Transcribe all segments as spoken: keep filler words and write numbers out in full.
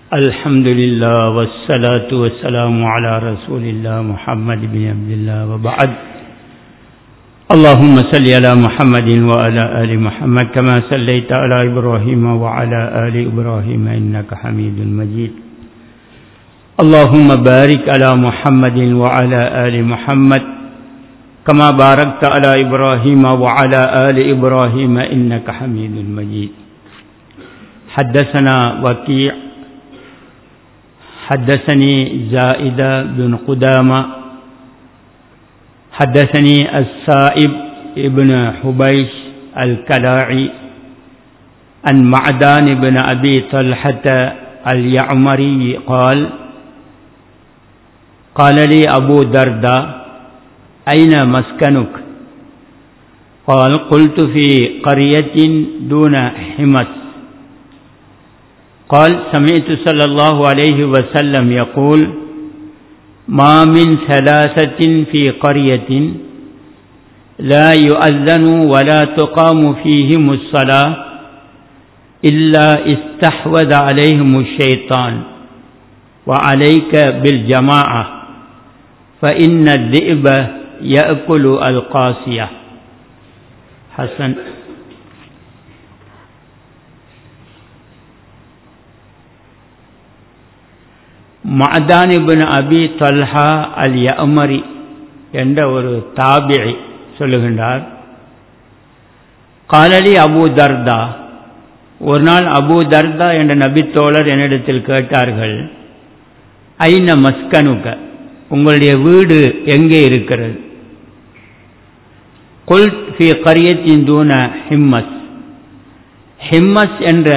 الحمد لله والصلاة والسلام على رسول الله محمد بن عبد الله وبعد. اللهم صل على محمد وعلى آل محمد كما صليت على إبراهيم وعلى آل إبراهيم إنك حميد مجيد. اللهم بارك على محمد وعلى آل محمد كما باركت على إبراهيم وعلى آل إبراهيم إنك حميد مجيد. حدثنا وكيع حدثني زائدة بن قدامة حدثني السائب ابن حبيش الكلاعي عن معدان بن أبي طلحة اليعمري قال قال لي أبو درداء أين مسكنك؟ قال قلت في قرية دون حمص. قال سمعت صلى الله عليه وسلم يقول ما من ثلاثة في قرية لا يؤذن ولا تقام فيهم الصلاة إلا استحوذ عليهم الشيطان وعليك بالجماعة فإن الذئب يأكل القاسية. حسن. மஅதான் இப்னு அபி Talha அல் யஅமரி என்ற ஒரு தாபிஇ சொல்லுகின்றார், காலலி அபூ தர்தா, ஒரு நாள் அபூ தர்தா என்ற நபித்தோழர் என்னிடத்தில் கேட்டார்கள், ஐன மஸ்கனுக, உங்களுடைய வீடு எங்கே இருக்கிறது? குல்த் ஃபீ கரியத்தின் தூன ஹிம்மஸ், ஹிம்மஸ் என்ற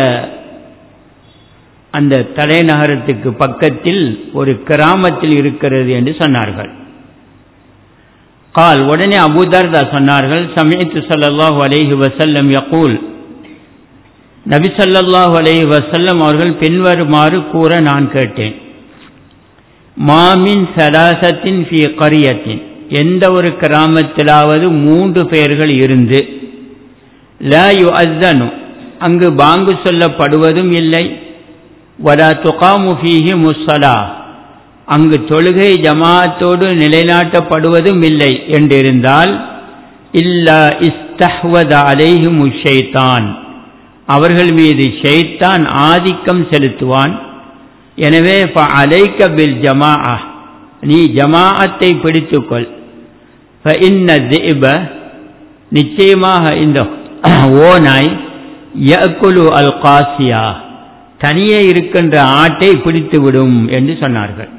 அந்த தலைநகரத்துக்கு பக்கத்தில் ஒரு கிராமத்தில் இருக்கிறது என்று சொன்னார்கள். கால், உடனே அபூ தர்தா சொன்னார்கள், சமீஅத்து ஸல்லல்லாஹு அலைஹி வஸல்லம் யகூல், நபி ஸல்லல்லாஹு அலைஹி வஸல்லம் அவர்கள் பின்வருமாறு கூற நான் கேட்டேன், மாமின் ஸலாஸத்தின் ஃபீ கரியத்தின், எந்த ஒரு கிராமத்திலாவது மூன்று பேர்கள் இருந்து, லா யுஅzzனு, அங்கு பாங்கு சொல்லப்படுவதும் இல்லை, வலா துகாமு ஃபீஹிமுஸ் ஸலாஹ், அங்கு தொழுகை ஜமாஅத்தோடு நிலைநாட்டப்படுவதும் இல்லை என்றிருந்தால், இல்லா இஸ்தஹ்வத அலைஹிமுஷ் ஷைத்தான், அவர்கள் மீது ஷைத்தான் ஆதிக்கம் செலுத்துவான். எனவே ஃபஅலைக பில் ஜமாஅஹ், நீ ஜமாஅத்தை பிடித்துக்கொள். ஃபஇன்ன ذئب, நிச்சயமாக இந்த ஓநாய், யஅகுலு அல் காசியா, தனியே இருக்கின்ற ஆட்டை பிடித்துவிடும் என்று சொன்னார்கள்.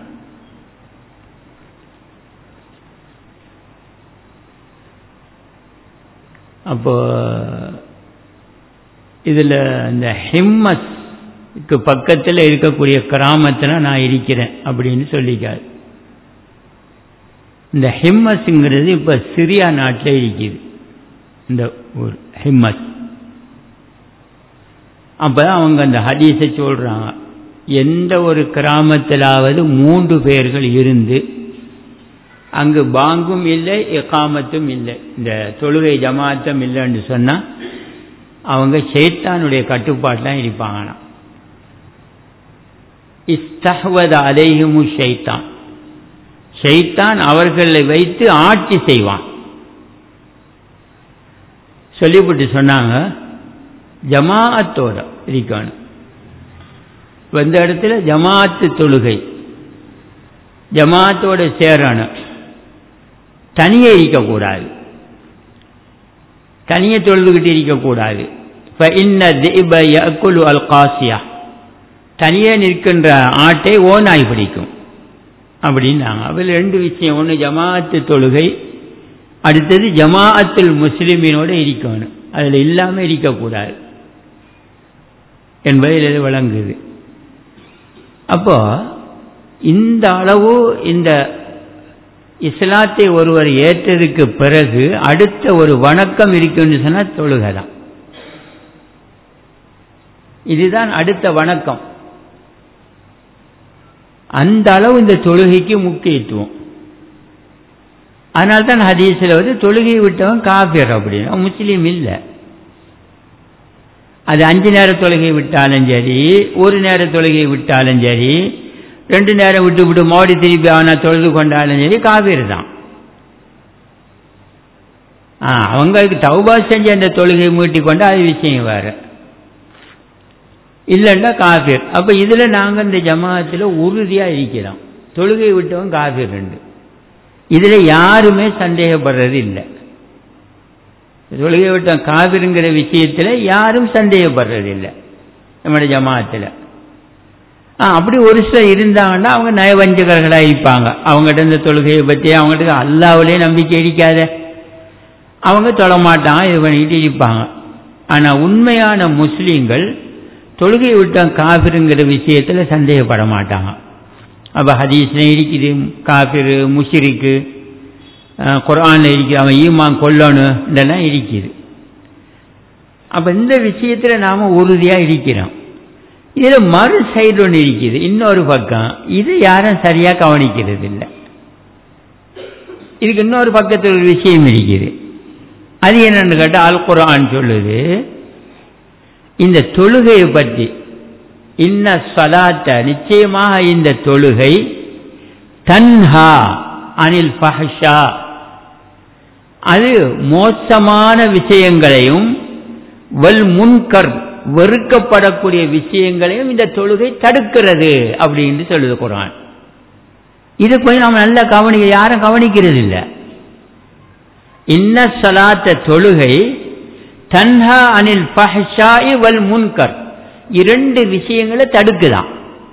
அப்போ இதில் இந்த ஹிம்மஸ்க்கு பக்கத்தில் இருக்கக்கூடிய கிராமத்தில் நான் இருக்கிறேன் அப்படின்னு சொல்லிக்காரு. இந்த ஹிம்மஸ்ங்கிறது இப்போ சிரியா நாட்டில் இருக்குது இந்த ஊர் ஹிம்மஸ். அப்போ அவங்க அந்த ஹதீஸை சொல்கிறாங்க, எந்த ஒரு கிராமத்திலாவது மூன்று பேர்கள் இருந்து அங்கு பாங்கும் இல்லை இகாமத்தும் இல்லை, இந்த தொழுகை ஜமாஅத்தும் இல்லைன்னு சொன்னால் அவங்க ஷைத்தானுடைய கட்டுப்பாட்டெலாம் இருப்பாங்களாம். இஸ்தஹ்வத அலைஹிமு ஷைத்தான், ஷைத்தான் அவர்களை வைத்து ஆட்சி செய்வான். சொல்லிவிட்டு சொன்னாங்க, ஜமாஅத்தோட இருக்கணும். இந்த இடத்துல ஜமாஅத்து தொழுகை, ஜமாஅத்தோட சேரணும், தனியே இருக்கக்கூடாது, தனியே தொழுதுகிட்டு இருக்கக்கூடாது. ஃபஇன்ன ذئب يأكل القاسية, தனியே நிற்கின்ற ஆட்டை ஓநாய் பிடிக்கும் அப்படின்னாங்க. அதில் ரெண்டு விஷயம், ஒன்று ஜமாஅத்து தொழுகை, அடுத்தது ஜமாஅத்துல் முஸ்லிமீனோடு இருக்கணும், அதில் இல்லாமல் இருக்கக்கூடாது என்பதில் விளங்குது. அப்போ இந்த அளவு இந்த இஸ்லாத்தை ஒருவர் ஏற்றதுக்கு பிறகு அடுத்த ஒரு வணக்கம் இருக்குன்னு சொன்னால் தொழுகை தான். இதுதான் அடுத்த வணக்கம். அந்த அளவு இந்த தொழுகைக்கு முக்கியத்துவம். அதனால்தான் ஹதீஸில் வந்து தொழுகை விட்டவன் காஃபிர் அப்படின்னு, முஸ்லீம் இல்லை. அது அஞ்சு நேர தொழுகை விட்டாலும் சரி, ஒரு நேர தொழுகை விட்டாலும் சரி, ரெண்டு நேரம் விட்டு விட்டு மோடி திருப்பி அவனை தொழுது கொண்டாலும் சரி, காபீர் தான். அவங்களுக்கு தௌபா செஞ்சு அந்த தொழுகை மீட்டி கொண்டு அது விஷயம் வேறு, இல்லைன்னா காபீர். அப்போ இதில் நாங்கள் இந்த ஜமாத்தில் உறுதியாக இருக்கிறோம், தொழுகை விட்டவங்க காபீர் ரெண்டு. இதில் யாருமே சந்தேகப்படுறது இல்லை. தொழுகை விட்டவன் காபீருங்கிற விஷயத்தில் யாரும் சந்தேகப்படுறது இல்லை நம்முடைய ஜமாத்தில். அப்படி ஒரு சிலர் இருந்தாங்கன்னா அவங்க நயவஞ்சகர்களாக இருப்பாங்க. அவங்ககிட்ட இந்த தொழுகையை பற்றி அவங்ககிட்ட அல்லாஹ்விலே நம்பிக்கை இருக்காத, அவங்க தொழ மாட்டாங்க, இது பண்ணிட்டு இருப்பாங்க. ஆனால் உண்மையான முஸ்லீம்கள் தொழுகை விட்டான் காபிருங்கிற விஷயத்தில் சந்தேகப்பட மாட்டாங்க. அப்போ ஹதீஸ்ல இருக்குது காபிரு முஷ்ரிக்கு, குர்ஆனில் இருக்குது அவன் ஈமான் கொல்லணும் இதெல்லாம் இருக்குது. அப்போ இந்த விஷயத்தில் நாம் உறுதியாக இருக்கிறோம். இதில் மறு சைடு ஒன்று இருக்குது, இன்னொரு பக்கம். இது யாரும் சரியாக கவனிக்கிறது இல்லை. இதுக்கு இன்னொரு பக்கத்தில் ஒரு விஷயம் இருக்குது. அது என்னன்னு கேட்டால் அல் குர்ஆன் சொல்லுது இந்த தொழுகையை பற்றி, இன்ன ஸலாத்த நிச்சயமாக இந்த தொழுகை தன்ஹா அனில் ஃபஹ்ஷா, அது மோசமான விஷயங்களையும் வல் முன்கர் வெறுக்கப்படக்கூடிய விஷயங்களையும் இந்த தொழுகை தடுக்கிறது அப்படின்னு சொல்லுது குர்ஆன். இது போய் நாம் நல்லா கவனிக்க, யாரும் கவனிக்கிறது இல்லை. இன்ன ஸலாத்த தொழுகை தன்ஹா அனில் ஃபஹ்ஷாஇ வல் முன்கர், இரண்டு விஷயங்களை தடுக்குதான்.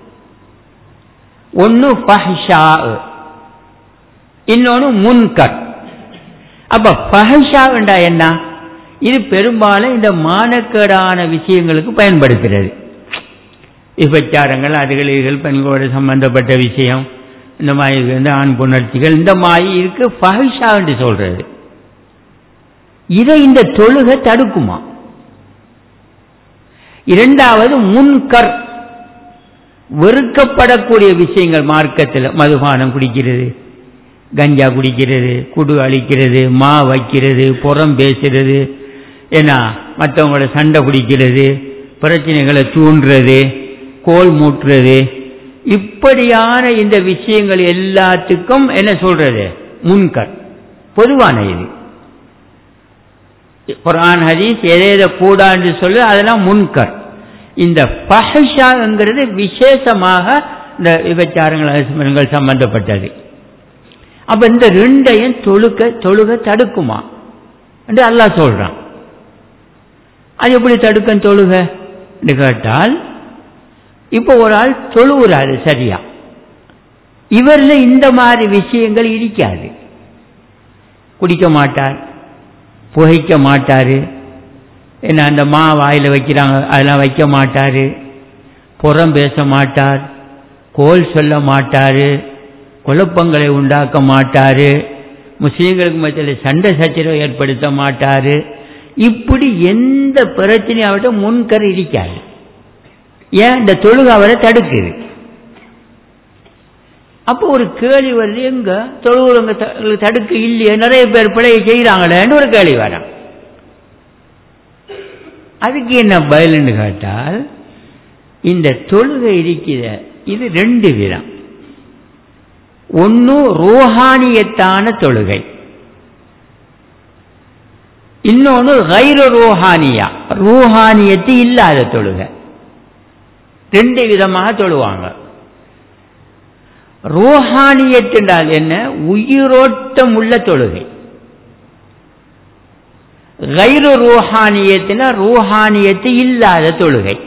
ஒன்னு ஃபஹ்ஷா, இன்னொன்னு முன்கர். அப்ப ஃபஹ்ஷா என்றா என்ன? இது பெரும்பாலும் இந்த மானக்கேடான விஷயங்களுக்கு பயன்படுத்துகிறது. விபச்சாரங்கள், அதுகள் இதுகள், பெண்களோடு சம்பந்தப்பட்ட விஷயம், இந்த மாதிரி வந்து ஆண் புணர்ச்சிகள், இந்த மாதிரி இருக்கு ஃபஹ்ஷா என்று சொல்றது. இதை இந்த தொழுகை தடுக்குமா? இரண்டாவது முன்கர், வெறுக்கப்படக்கூடிய விஷயங்கள் மார்க்கத்தில், மதுபானம் குடிக்கிறது, கஞ்சா குடிக்கிறது, குடு அழிக்கிறது, மா வைக்கிறது, புறம் பேசுறது, ஏன்னா மற்றவங்களோட சண்டை பிடிக்கிறது, பிரச்சனைகளை தூண்டுறது, கோல் மூட்டுறது, இப்படியான இந்த விஷயங்கள் எல்லாத்துக்கும் என்ன சொல்றது? முன்கர், பொதுவான இது. குர்ஆன் ஹதீஸ் எதை எதை கூடாது சொல்லு அதெல்லாம் முன்கர். இந்த ஃபஹ்ஷாங்கிறது விசேஷமாக இந்த விபச்சாரங்கள் சம்பந்தப்பட்டது. அப்ப இந்த ரெண்டையும் தொழுக தொழுக தடுக்குமா என்று அல்லாஹ் சொல்றான். அது எப்படி தடுக்கும் தொழுக கேட்டால், இப்போ ஒரு ஆள் தொழுகிறாரு சரியா, இவரில் இந்த மாதிரி விஷயங்கள் இருக்காது. குடிக்க மாட்டார், புகைக்க மாட்டார், என்ன அந்த மா வாயில் வைக்கிறாங்க அதெல்லாம் வைக்க மாட்டார், புறம் பேச மாட்டார், கோல் சொல்ல மாட்டார், குழப்பங்களை உண்டாக்க மாட்டார், முஸ்லீம்களுக்கு மத்தியில் சண்டை சச்சரவை ஏற்படுத்த மாட்டார். இப்படி எந்த பிரச்சனையும் அவர்கிட்ட முன்கர் இருக்காது. ஏன்? இந்த தொழுகை அவரை தடுக்குது. அப்போ ஒரு கேள்வி வருது, எங்க தொழுகிறவங்க தடுக்க இல்லையே, நிறைய பேர் பிழையை செய்கிறாங்களேன்னு ஒரு கேள்வி வர. அதுக்கு என்ன பதில்னு கேட்டால், இந்த தொழுகை இருக்கிற இது ரெண்டு விதம். ஒன்னு ரூஹானியத்தான தொழுகை, இன்னொன்னு கைரு ரூஹானியா, ரூஹானியத்து இல்லாத தொழுகை. ரெண்டு விதமாக தொழுவாங்க. ரூஹானியத் என்றால் என்ன? உயிரோட்டம் உள்ள தொழுகை. கைரு ரூஹானியத்தினா ரூஹானியத்து இல்லாத தொழுகை.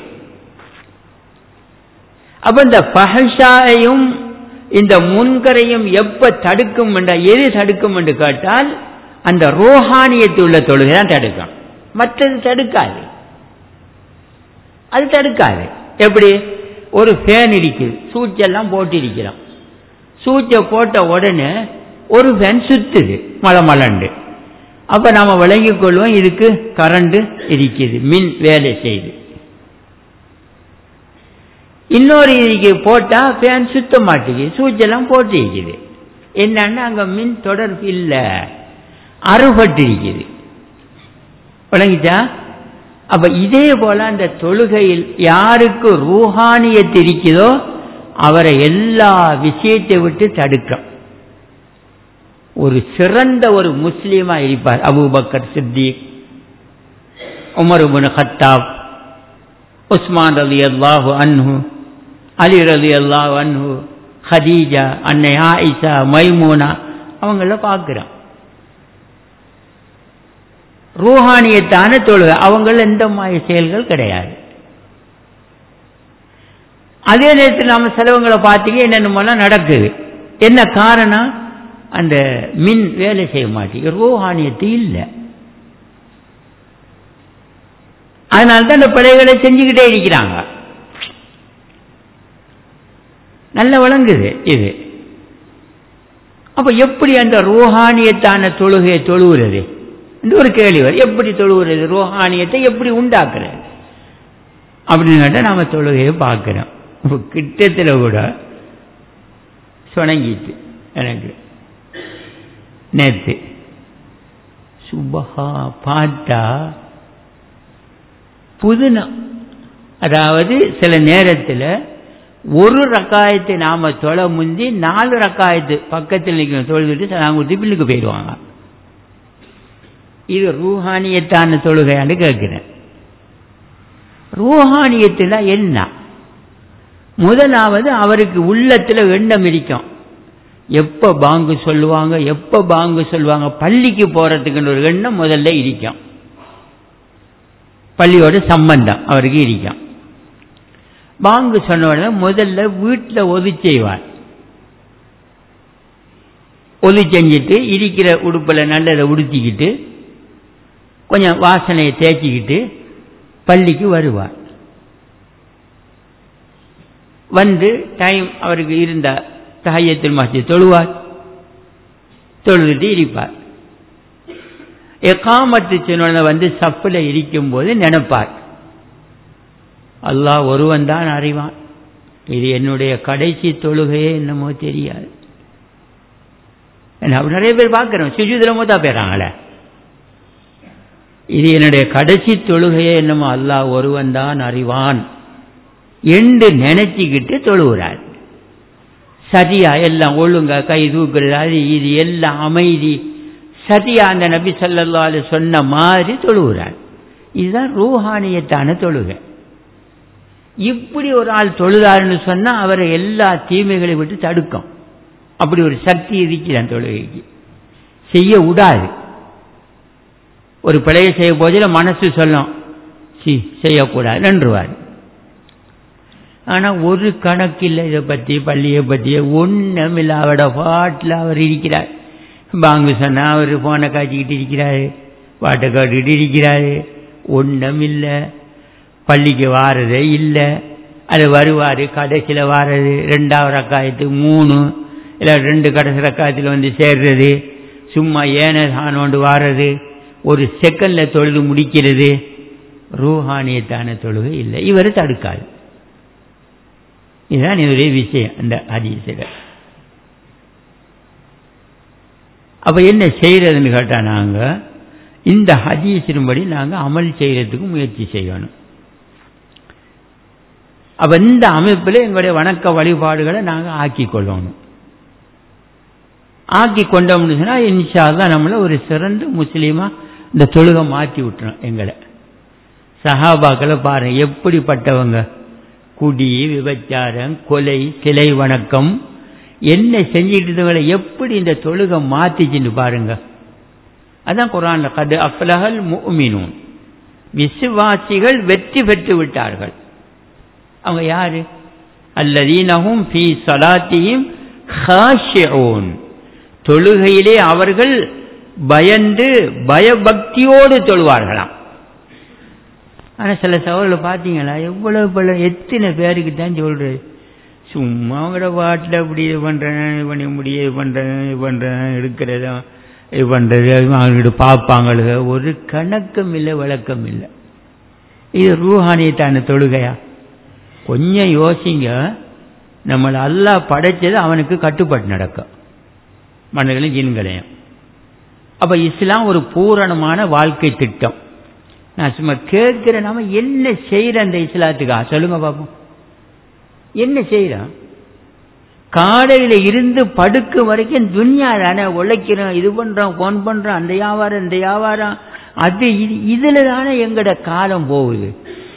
அப்ப இந்த ஃபஹ்ஷாயையும் இந்த முன்கரையும் எப்ப தடுக்கும் என்ற, எது தடுக்கும் என்று கேட்டால் அந்த ரூஹானியத்து உள்ள தொழுகை தான் தடுக்கும், மற்றது தடுக்காது. அது தடுக்காது. எப்படி? ஒரு ஃபேன் இருக்குது, சூச்செல்லாம் போட்டு இருக்கிறோம், சூச்சை போட்ட உடனே ஒரு ஃபேன் சுத்துது மழை மலண்டு. அப்ப நாம விளங்கிக் கொள்வோம் இதுக்கு கரண்ட் இருக்குது, மின் வேலை செய்து. இன்னொரு இதுக்கு போட்டா ஃபேன் சுத்த மாட்டேங்குது, சூச்செல்லாம் போட்டு இருக்குது. என்னன்னா அங்க மின் தொடர்பு இல்லை, அறுபட்டு இருக்குது. விளங்கிச்சா? அப்ப இதே போல அந்த தொழுகையில் யாருக்கு ரூஹானியத் இருக்குதோ அவரை எல்லா விஷயத்தை விட்டு தடுக்கும். ஒரு சிறந்த ஒரு முஸ்லீமா இருப்பார். Abu Bakr Siddiq, Umar ibn Khattab, Usman ரலியல்லாஹு அன்ஹு, அலி ரலியல்லாஹு அன்ஹு, ஹதீஜா, அன்னை ஆயிஷா, மைமூனா, அவங்கள பார்க்கிறோம். ரூஹானியத்தான தொழுகை, அவங்கள எந்த மாதிரி செயல்கள் கிடையாது. அதே நேரத்தில் நாம செலவுங்களை பார்த்தீங்க என்னென்னமெல்லாம் நடக்குது. என்ன காரணம்? அந்த மின் வேலை செய்ய மாட்டேங்குது, ரூஹானியத்து இல்லை. அதனால்தான் அந்த பிழைகளை செஞ்சுக்கிட்டே இருக்கிறாங்க. நல்ல வழங்குது இது. அப்ப எப்படி அந்த ரூஹானியத்தான தொழுகையை தொழுகிறது என்று ஒரு கேள்வி வரும். எப்படி தொழுகிறது? ரூஹானியத்தை எப்படி உண்டாக்குறது அப்படின்னு கேட்டால் நாம தொழுகையை பார்க்கிறோம். கிட்டத்தில் கூட சொணங்கிட்டு எனக்கு நேற்று சுபஹா பார்த்தா புதுனா, அதாவது சில நேரத்தில் ஒரு ரக்காயத்தை நாம தொலை முந்தி நாலு ரக்காயத்து பக்கத்தில் நிற்கிற தொழுதுட்டு நாங்கள் திபிலுக்கு போயிடுவாங்க. இது ரூஹானியத்தான தொழுகையான்னு கேட்கிறேன். ரூஹானியத்தில் என்ன? முதலாவது அவருக்கு உள்ளத்தில் எண்ணம் இருக்கும். எப்ப பாங்கு சொல்லுவாங்க, எப்ப பாங்கு சொல்லுவாங்க, பள்ளிக்கு போறதுக்குன்னு ஒரு எண்ணம் முதல்ல இருக்கும். பள்ளியோட சம்பந்தம் அவருக்கு இருக்கும். பாங்கு சொன்ன உடனே முதல்ல வீட்டில் ஒது செய்வார். ஒது செஞ்சுட்டு இருக்கிற உடுப்பில் நல்லதை உடுத்திக்கிட்டு கொஞ்சம் வாசனையை தேய்ச்சிக்கிட்டு பள்ளிக்கு வருவார். வந்து டைம் அவருக்கு இருந்த தஹிய்யத்துல் மஸ்ஜித் தொழுவார். தொழுதுட்டு இருப்பார். இகாமத்து சொன்ன வந்து சஃப்ல இருக்கும் போது நினைப்பார், அல்லாஹ் ஒருவன் தான் அறிவான், இது என்னுடைய கடைசி தொழுகையே என்னமோ தெரியாது. நிறைய பேர் பார்க்கிறோம் சுஜூதுல மூத்தா போயிடறாங்களே, இது என்னுடைய கடைசி தொழுகையே என்னமோ அல்லாஹ் ஒருவன் தான் அறிவான் என்று நினைச்சுக்கிட்டு தொழுகிறார். சதியா எல்லாம் ஒழுங்கா கை தூக்குறது, இது எல்லாம் அமைதி சதியா அந்த நபி ஸல்லல்லாஹு அலைஹி சொன்ன மாதிரி தொழுகிறார். இதுதான் ரூஹானியத்தான தொழுகை. இப்படி ஒரு ஆள் தொழுதாருன்னு சொன்னா அவரை எல்லா தீமைகளை விட்டு தடுக்கும். அப்படி ஒரு சக்தி இருக்கிறான் தொழுகைக்கு, செய்ய விடாது. ஒரு பிழையை செய்ய போதில் மனசு சொல்லும் சி செய்யக்கூடாது நன்றுவார். ஆனா ஒரு கணக்கில் இதை பற்றி பள்ளியை பற்றிய ஒன்றுமில்ல, அவரோட பாட்டில் அவர் இருக்கிறார். பாங்கு சொன்னா அவர் போனை காய்ச்சிக்கிட்டு இருக்கிறாரு, பாட்டை காட்டிக்கிட்டு இருக்கிறாரு, ஒன்றும் இல்லை. பள்ளிக்கு வாரதே இல்லை. அது வருவார், கடைசியில் வாரது ரெண்டாவது ரக்காயத்து மூணு இல்லை ரெண்டு கடைசி ரக்காயத்தில் வந்து சேர்றது, சும்மா ஏனோண்டு வாரது, ஒரு செகண்ட்ல தொழுது முடிக்கிறது. ரூஹானியத்தான தொழுகை இல்லை, இவர் தடுக்காது. இதுதான் இவருடைய விஷயம் அந்த ஹதீஸில். அப்ப என்ன செய்யறதுன்னு கேட்டா, நாங்க இந்த ஹதீஸின்படி நாங்க அமல் செய்யறதுக்கு முயற்சி செய்யணும். அப்ப இந்த அமைப்பில் எங்களுடைய வணக்க வழிபாடுகளை நாங்க ஆக்கி கொள்ளணும். ஆக்கி கொண்டோம்னு சொன்னா இன்ஷா அல்லாஹ் நம்மள ஒரு சிறந்த முஸ்லீமா இந்த தொழுகை மாற்றி விட்டுறோம். எங்களை சஹாபாக்களை பாருங்க எப்படிப்பட்டவங்க, குடி, விபச்சாரம், கொலை, சிலை வணக்கம் என்ன செஞ்சிட்டு இருந்தவங்களை எப்படி இந்த தொழுகை மாத்திச்சுன்னு பாருங்க. அதான் குர்ஆன்ல கத் அஃப்லஹல் முஃமினூன், விசுவாசிகள் வெற்றி பெற்று விட்டார்கள். அவங்க யாரு? அல்லதீனஹும் ஃபீ ஸலாத்திஹிம் காஷிஊன், தொழுகையிலே அவர்கள் பயந்து பயபக்தியோடு தொழுவார்களாம். ஆனா சில சவால்களை பார்த்தீங்களா, எவ்வளவு பல எத்தனை பேருக்கு தான் சொல்றது, சும்மா அவங்களோட பாட்டில் அப்படி இது பண்றேன், இது பண்ண முடியும், இது பண்றேன், இது பண்றேன், எடுக்கிறதா இது பண்றது, அவங்கள்ட்ட பார்ப்பாங்களுக்கு ஒரு கணக்கம் இல்லை, விளக்கம் இல்லை. இது ரூஹானியத்தான தொழுகையா? கொஞ்சம் யோசிங்க. நம்மளை அல்லாஹ் படைச்சது அவனுக்கு கட்டுப்பட்டு நடக்கும், மனிதர்களும் ஜின்களையும். அப்ப இஸ்லாம் ஒரு பூரணமான வாழ்க்கை திட்டம். நான் சும்மா கேட்கிற நாம என்ன செய்யற அந்த இஸ்லாத்துக்கா சொல்லுங்க பாப்போம். என்ன செய்யறோம்? காலையில இருந்து படுக்க வரைக்கும் துன்யா தானே உழைக்கிறோம், இது பண்றோம், போன் பண்றோம், அந்த வியாபாரம் இந்த வியாபாரம் அது இது, இதுல தானே எங்கட காலம் போகுது.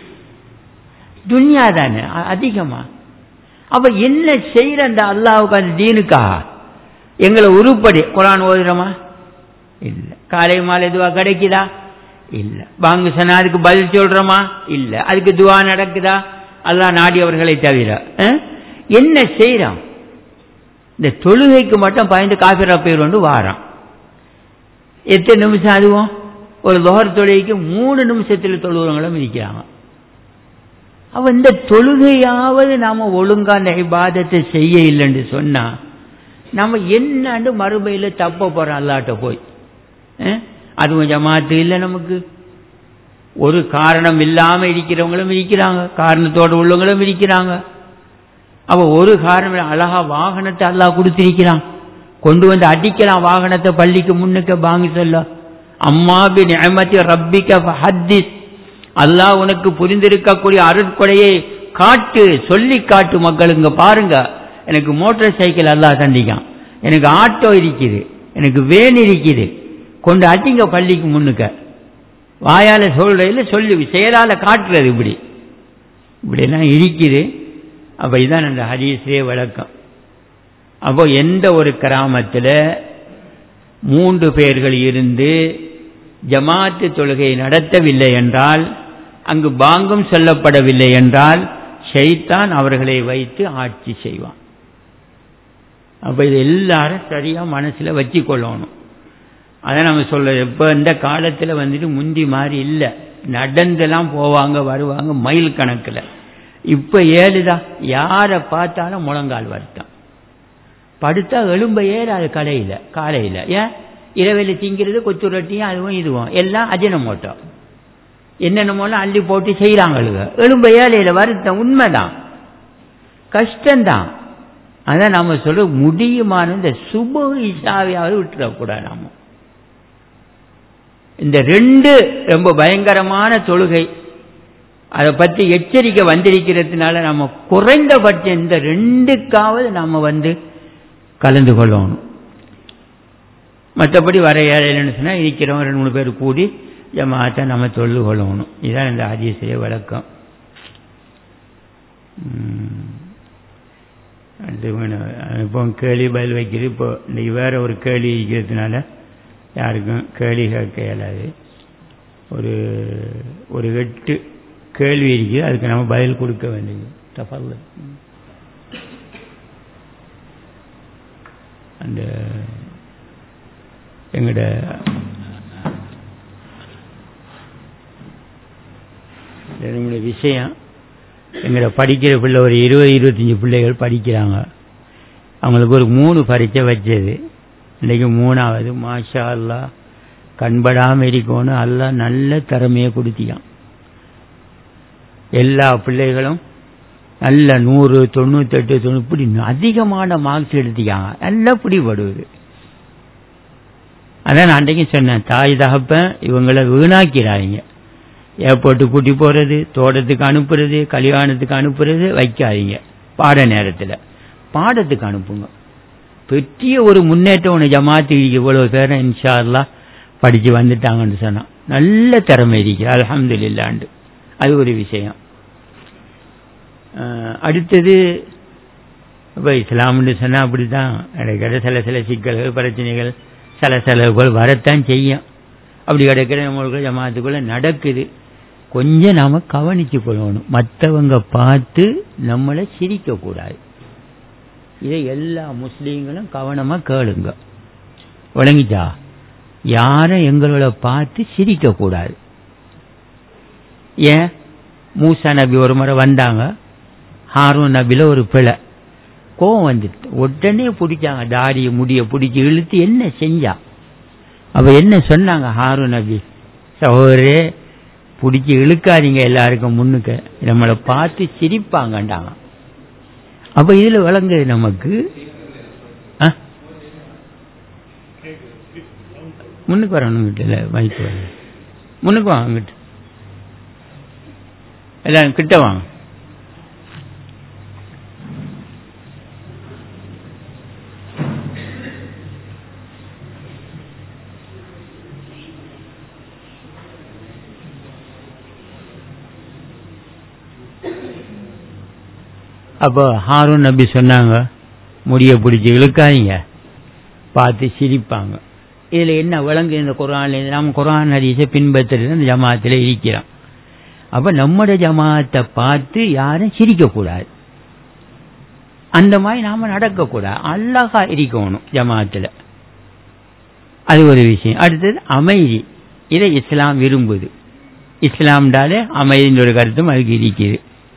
துன்யா தானே அதிகமா. அப்ப என்ன செய்யற அந்த அல்லாஹ்வுக்கு அந்த தீனுக்கா? எங்களை உருப்படி குர்ஆன் ஓதுறோமா? இல்ல. காலை மாலை துவா கிடைக்குதா? இல்ல. பாங்கு சொன்னா அதுக்கு பதில் சொல்றோமா? இல்ல. அதுக்கு துவா நடக்குதா? அல்லாஹ் நாடியவர்களை தவிர. என்ன செய்யறோம்? இந்த தொழுகைக்கு மட்டும் பயந்து காஃபிரா பேர் வந்து வாரான். எத்தனை நிமிஷம் அதுவும்? ஒரு லோஹர் தொழுகைக்கு மூணு நிமிஷத்தில் தொழுகிறவங்களும் இருக்கிறாங்க. அவ இந்த தொழுகையாவது நாம ஒழுங்கா அந்த இபாதத்தை செய்ய இல்லைன்னு சொன்னா நம்ம என்னன்னு மறுபையில தப்ப போறோம் அல்லாட்ட போய். அதுவும் ஜமாத்து இல்லை நமக்கு. ஒரு காரணம் இல்லாம இருக்கிறவங்களும் இருக்கிறாங்க, காரணத்தோடு உள்ளவங்களும் இருக்கிறாங்க. அவ ஒரு காரணம் அழகா வாகனத்தை அல்லாஹ் கொடுத்திருக்கிறான், கொண்டு வந்து அடிக்கலாம் வாகனத்தை பள்ளிக்கு முன்னுக்க பாங்கி சொல்ல. அம்மா பி நிஅமத்தி ரப்பிக ஃபஹத்திஸ், அல்லாஹ் உனக்கு புரிந்திருக்கக்கூடிய அருட்கொடையை காட்டு, சொல்லி காட்டு மக்களுங்க. பாருங்க, எனக்கு மோட்டார் சைக்கிள் அல்லாஹ் தந்திக்கான், எனக்கு ஆட்டோ இருக்குது, எனக்கு வேன் இருக்குது, கொண்டு அடிங்க பள்ளிக்கு முன்னுக்க. வாயால சொல்றதுல சொல்லி செயலால காட்டுறது. இப்படி இப்படி எல்லாம் இருக்குது. அப்ப இதுதான் அந்த ஹதீஸே விளக்கம். அப்போ எந்த ஒரு கிராமத்தில் மூன்று பேர்கள் இருந்து ஜமாத்து தொழுகை நடத்தவில்லை என்றால், அங்கு பாங்கும் சொல்லப்படவில்லை என்றால், ஷைத்தான் அவர்களை வைத்து ஆட்சி செய்வான். அப்ப இது எல்லாரும் சரியா மனசுல வச்சு கொள்ளணும். அதான் நம்ம சொல்ல, இப்ப இந்த காலத்துல வந்துட்டு முந்தி மாதிரி இல்லை, நடந்தெல்லாம் போவாங்க வருவாங்க மைல் கணக்குல. இப்ப ஏழுதா, யாரை பார்த்தாலும் முழங்கால் வருத்தான், படுத்தா எலும்ப ஏறாது கடையில காலையில. ஏன்? இரவையில் திங்கிறது கொத்து ரொட்டியும் அதுவும் இதுவும் எல்லாம் அஜினமோட்டோ என்னென்னமோலாம் அள்ளி போட்டு செய்யறாங்க. எலும்ப ஏழையில வருத்தம். உண்மைதான், கஷ்டம்தான். அதான் நம்ம சொல்ற முடியுமான இந்த சுப இஷாவையாவது விட்டுறக்கூடாது. நாம இந்த ரெண்டு ரொம்ப பயங்கரமான தொழுகை, அதை பற்றி எச்சரிக்கை வந்திருக்கிறதுனால நம்ம குறைந்தபட்சம் இந்த ரெண்டுக்காவது நம்ம வந்து கலந்து கொள்ளணும். மற்றபடி வர ஏழைன்னு சொன்னா இருக்கிறவங்க ரெண்டு மூணு பேர் கூடி ஜமாத்தை நம்ம தொழு கொள்ளணும். இதுதான் இந்த ஹதீஸுடைய விளக்கம். இப்போ கேள்வி பதில் வைக்கிறது. இப்போ இன்னைக்கு வேற ஒரு கேள்வி இருக்கிறதுனால யாருக்கும் கேள்வி கேட்க இயலாது. ஒரு ஒரு எட்டு கேள்வி இருக்கு, அதுக்கு நம்ம பதில் கொடுக்க வேண்டியது. தஃபல். அந்த எங்கட என்னுடைய விஷயம், எங்கட படிக்கிற பிள்ளை ஒரு இருபது இருபத்தஞ்சு பிள்ளைகள் படிக்கிறாங்க. அவங்களுக்கு ஒரு மூணு பரீட்சை வச்சது. இன்னைக்கு மூணாவது. மாஷா அல்லாஹ், கண்படாமல் இருக்கணும். அல்லாஹ் நல்ல திறமையை கொடுத்தியான். எல்லா பிள்ளைகளும் நல்ல நூறு தொண்ணூத்தெட்டு தொண்ணூறு இப்படி அதிகமான மார்க்ஸ் எடுத்திக்காங்க. நல்லா பிடிபடுவது. அதான் நான் அன்றைக்கு சொன்னேன், தாய் தகப்பன் இவங்களை வீணாக்கிறாங்க. ஏர்போர்ட்டு கூட்டி போறது, தோட்டத்துக்கு அனுப்புறது, கல்யாணத்துக்கு அனுப்புறது வைக்காதீங்க. பாட நேரத்தில் பாடத்துக்கு அனுப்புங்க. பெரிய ஒரு முன்னேற்றம் ஒன்று ஜமாத்து இவ்வளவு பேரை இன்ஷா அல்லாஹ் படிச்சு வந்துட்டாங்கன்னு சொன்னா நல்ல திறமை இருக்கு, அல்ஹம்துலில்லாஹ். அது ஒரு விஷயம். அடுத்தது இப்போ இஸ்லாம்னு சொன்னால் அப்படி தான் கிடைக்கிற சில சில சிக்கல்கள் பிரச்சனைகள் சில செலவுகள் வரத்தான் செய்யும். அப்படி கிடைக்கிற நம்மளுக்கு ஜமாத்துக்குள்ள நடக்குது. கொஞ்சம் நாம் கவனித்து கொள்ளணும். மற்றவங்க பார்த்து நம்மளை சிரிக்கக்கூடாது. இதை எல்லா முஸ்லீம்களும் கவனமாக கேளுங்க. விளங்கிச்சா? யாரும் எங்களோட பார்த்து சிரிக்கக்கூடாது. ஏன்? மூசா நபி ஒரு முறை வந்தாங்க, ஹாரூன் நபியில் ஒரு பிழை, கோவம் வந்துட்டு உடனே பிடிச்சாங்க, தாடியை முடிய பிடிச்சி இழுத்து என்ன செஞ்சா? அப்ப என்ன சொன்னாங்க ஹாரூன் நபி? சகோதரே, பிடிச்சி இழுக்காதீங்க, எல்லாருக்கும் முன்னுக்க நம்மளை பார்த்து சிரிப்பாங்கண்டாங்க. அப்ப இதுல விளங்குது நமக்கு. முன்னுக்கு வரணும், கிட்ட மைக்கு வர முன்னுக்கு வாங்கிட்டு எல்லாம் கிட்ட வாங்க. அப்போ ஹாரூன் நபி சொன்னாங்க, முடிய பிடிச்சி இழுக்காதீங்க, பார்த்து சிரிப்பாங்க. இதில் என்ன விளங்கு? இந்த குர்ஆன்ல நாம் குர்ஆன் ஹதீஸை பின்பற்றுறது இந்த ஜமாத்தில் இருக்கிறோம். அப்போ நம்முடைய ஜமாத்தை பார்த்து யாரும் சிரிக்கக்கூடாது, அந்த மாதிரி நாம் நடக்கக்கூடாது, அழகா இருக்கணும் ஜமாத்தில். அது ஒரு விஷயம். அடுத்தது அமைதி. இதை இஸ்லாம் விரும்புது. இஸ்லாம்டாலே அமைதின்ற ஒரு கருத்தும் அதுக்கு இருக்குது.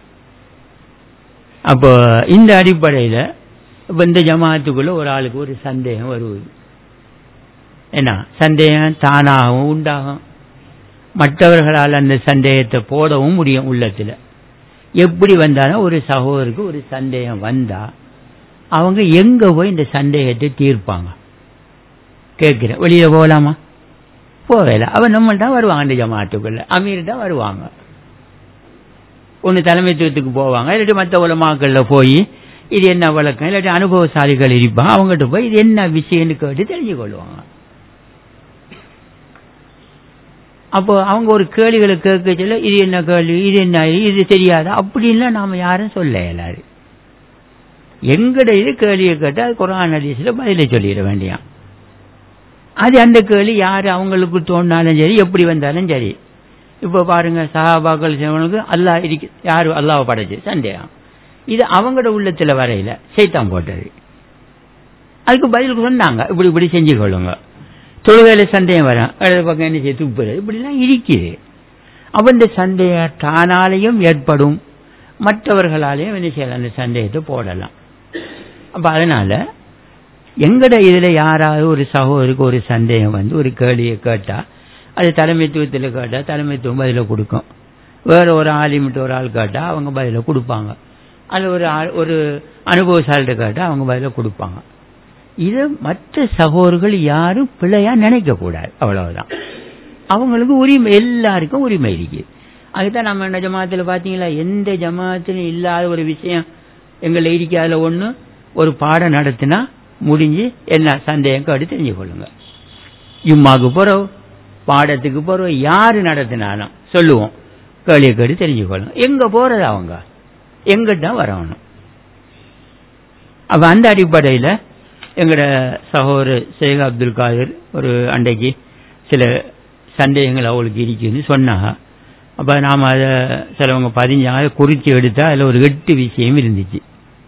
அப்போ இந்த அடிப்படையில் இப்போ இந்த ஜமாத்துக்குள்ள ஒரு ஆளுக்கு ஒரு சந்தேகம் வருவது, என்ன சந்தேகம் தானாகவும் உண்டாகும், மற்றவர்களால் அந்த சந்தேகத்தை போடவும் முடியும் உள்ளத்தில். எப்படி வந்தாலும் ஒரு சகோதரருக்கு ஒரு சந்தேகம் வந்தா அவங்க எங்க போய் இந்த சந்தேகத்தை தீர்ப்பாங்க? கேட்கிறேன், வெளியில போகலாமா? போகல. அவன் நம்மள்ட்ட வருவாங்க, இந்த ஜமாத்துக்குள்ள அமீர் தான் வருவாங்க. ஒன்று தலைமைத்துவத்துக்கு போவாங்க, இல்லாட்டி மற்ற உலமாக்கள்ல போய் இது என்ன வழக்கம், இல்லாட்டி அனுபவசாலிகள் இருப்பாங்க, அவங்ககிட்ட போய் இது என்ன விஷயம்னு கேட்டு தெரிஞ்சு கொள்வாங்க. அப்போ அவங்க ஒரு கேள்விகளை கேட்க சொல்ல, இது என்ன கேள்வி, இது என்ன, இது தெரியாதா அப்படின்லாம் நாம யாரும் சொல்ல இயலாது. எங்கட இது கேள்வியை கேட்டால் அது குர்ஆன் ஹதீஸ்ல பதிலை சொல்லிட வேண்டியான். அது அந்த கேள்வி யாரு அவங்களுக்கு தோணினாலும் சரி, எப்படி வந்தாலும் சரி. இப்போ பாருங்க, சஹாபாக்கள் செய்வனுக்கு அல்லாஹ் இருக்கு, யாரு அல்லாஹ் படைச்சு சந்தேகம், இது அவங்களோட உள்ளத்துல வரையில சைத்தான் போட்டது. அதுக்கு பதில் சொன்னாங்க, இப்படி இப்படி செஞ்சு கொள்ளுங்க. தொழுகையில சந்தேகம் வரும், இடது பக்கம் என்ன செய்ய துப்புறது, இப்படிலாம் இருக்குது. அப்ப இந்த சந்தேகம் தானாலையும் ஏற்படும், மற்றவர்களாலையும் என்ன செய்யலாம், அந்த சந்தேகத்தை போடலாம். அப்ப அதனால எங்கட இதுல யாராவது ஒரு சகோதரருக்கு ஒரு சந்தேகம் வந்து ஒரு கேள்வியை கேட்டா, அது தலைமைத்துவத்தில் கேட்டால் தலைமைத்துவம் பதில கொடுக்கும். வேற ஒரு ஆலிமிட்டு ஒரு ஆள் கேட்டால் அவங்க பதில கொடுப்பாங்க. அது ஒரு ஒரு அனுபவசாலிட்ட கேட்டால் அவங்க பதில கொடுப்பாங்க. இது மற்ற சகோதரர்கள் யாரும் பிழையா நினைக்க கூடாது, அவ்வளவுதான். அவங்களுக்கு உரிமை, எல்லாருக்கும் உரிமை இருக்கு. அதுதான் நம்ம என்ன ஜமாத்தில் பார்த்தீங்களா, எந்த ஜமாத்திலும் இல்லாத ஒரு விஷயம் எங்களை இருக்காதுல. ஒன்று, ஒரு பாடம் நடத்தினா முடிஞ்சு என்ன சந்தேகம் கேட்டு தெரிஞ்சு கொள்ளுங்க. ஜும்மாக்கு போகிறோம், பாடத்துக்கு போகிறோம், யாரு நடத்தினாலும் சொல்லுவோம், கேள்வி கேட்டு தெரிஞ்சு கொள்ளுங்க. எங்க போறது அவங்க எங்கிட்ட வரணும். அப்ப அந்த அடிப்படையில் எங்கட சகோதரர் ஷேக் அப்துல் காதிர் ஒரு அன்றைக்கு சில சந்தேகங்கள் அவளுக்கு இருக்குன்னு சொன்னாங்க. அப்போ நாம் அதை சிலவங்க பதிஞ்சாங்க, அதை குறித்து எடுத்தால் அதில் ஒரு எட்டு விஷயம் இருந்துச்சு.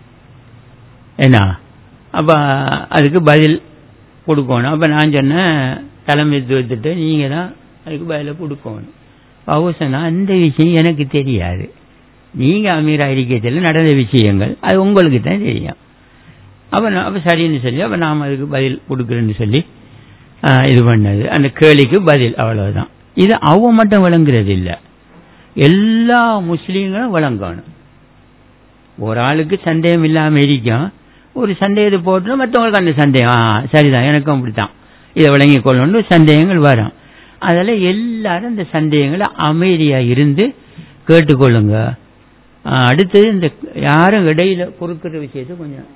என்ன அப்போ அதுக்கு பதில் கொடுக்கணும். அப்போ நான் சொன்னேன், தலைமைத்துவத்திட்ட நீங்கள் தான் அதுக்கு பதில கொடுக்கணும். அவசனா அந்த விஷயம் எனக்கு தெரியாது, நீங்கள் அமீரா இருக்கத்தில் நடந்த விஷயங்கள் அது உங்களுக்கு தான் தெரியும். அப்போ அப்போ சரின்னு சொல்லி அப்போ நாம் அதுக்கு பதில் கொடுக்குறேன்னு சொல்லி இது பண்ணது, அந்த கேள்விக்கு பதில், அவ்வளவுதான். இது அவ மட்டும் விளங்குறது இல்லை, எல்லா முஸ்லீம்களும் விளங்கணும். ஒரு ஆளுக்கு சந்தேகம் இல்லாமல் இருக்கும், ஒரு சந்தேகத்தை போட்டு மற்றவங்களுக்கு அந்த சந்தேகம் சரிதான் எனக்கும் அப்படித்தான் இதை விளங்கி கொள்ளணும் சந்தேகங்கள் வரும். அதில் எல்லாரும் இந்த சந்தேகங்களை அமைதியா இருந்து கேட்டுக்கொள்ளுங்க. அடுத்தது இந்த யாரும் இடையில பொறுக்கிற விஷயத்தை கொஞ்சம்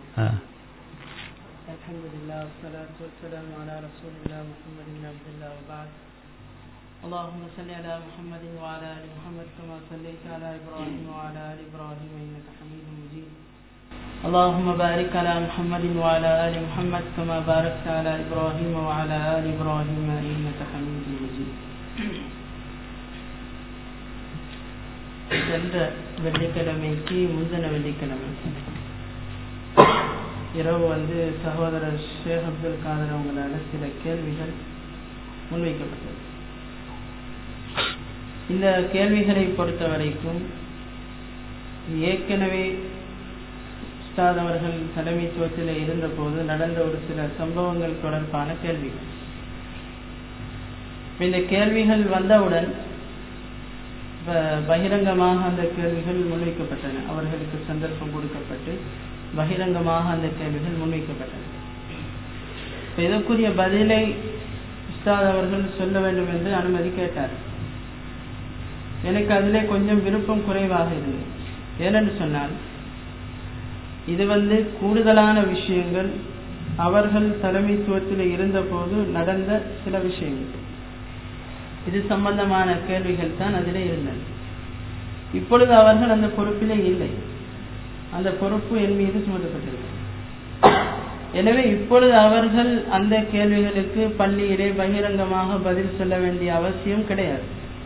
اللهم صل على محمد وعلى ال محمد كما صليت على ابراهيم وعلى ال ابراهيم انك حميد مجيد. اللهم بارك على محمد وعلى ال محمد كما باركت على ابراهيم وعلى ال ابراهيم انك حميد مجيد. சென்ற வெள்ளிக்கிழமைக்கு முந்தின வெள்ளிக்கிழமை இரவு வந்து சகோதரர் ஷேக் அப்துல் காதர் அவங்களால சில கேள்விகள் முன்வைக்கப்பட்டது. இந்த கேள்விகளை பொறுத்த வரைக்கும் ஏற்கனவே உஸ்தாத் அவர்கள் தலைமைத்துவத்தில் இருந்த போது நடந்த ஒரு சில சம்பவங்கள் தொடர்பான கேள்விகள். இந்த கேள்விகள் வந்தவுடன் பகிரங்கமாக அந்த கேள்விகள் முன்வைக்கப்பட்டன, அவர்களுக்கு சந்தர்ப்பம் கொடுக்கப்பட்டு பகிரங்கமாக அந்த கேள்விகள் முன்வைக்கப்பட்டன. இதற்குரிய பதிலை உஸ்தாத் அவர்கள் சொல்ல வேண்டும் என்று அனுமதி கேட்டார். எனக்கு அதிலே கொஞ்சம் விருப்பம் குறைவாக இருந்தது. ஏனென்று சொன்னால் இது வந்து கூடுதலான விஷயங்கள் அவர்கள் தலைமைத்துவத்தில் இருந்த போது நடந்த சில விஷயங்கள், இது சம்பந்தமான கேள்விகள் தான் அதிலே இருந்தது. இப்பொழுது அவர்கள் அந்த பொறுப்பிலே இல்லை, அந்த பொறுப்பு என் மீது சுமத்தப்பட்டிருக்கிறது. எனவே இப்பொழுது அவர்கள் அந்த கேள்விகளுக்கு பள்ளியிலே பகிரங்கமாக பதில் சொல்ல வேண்டிய அவசியம் கிடையாது.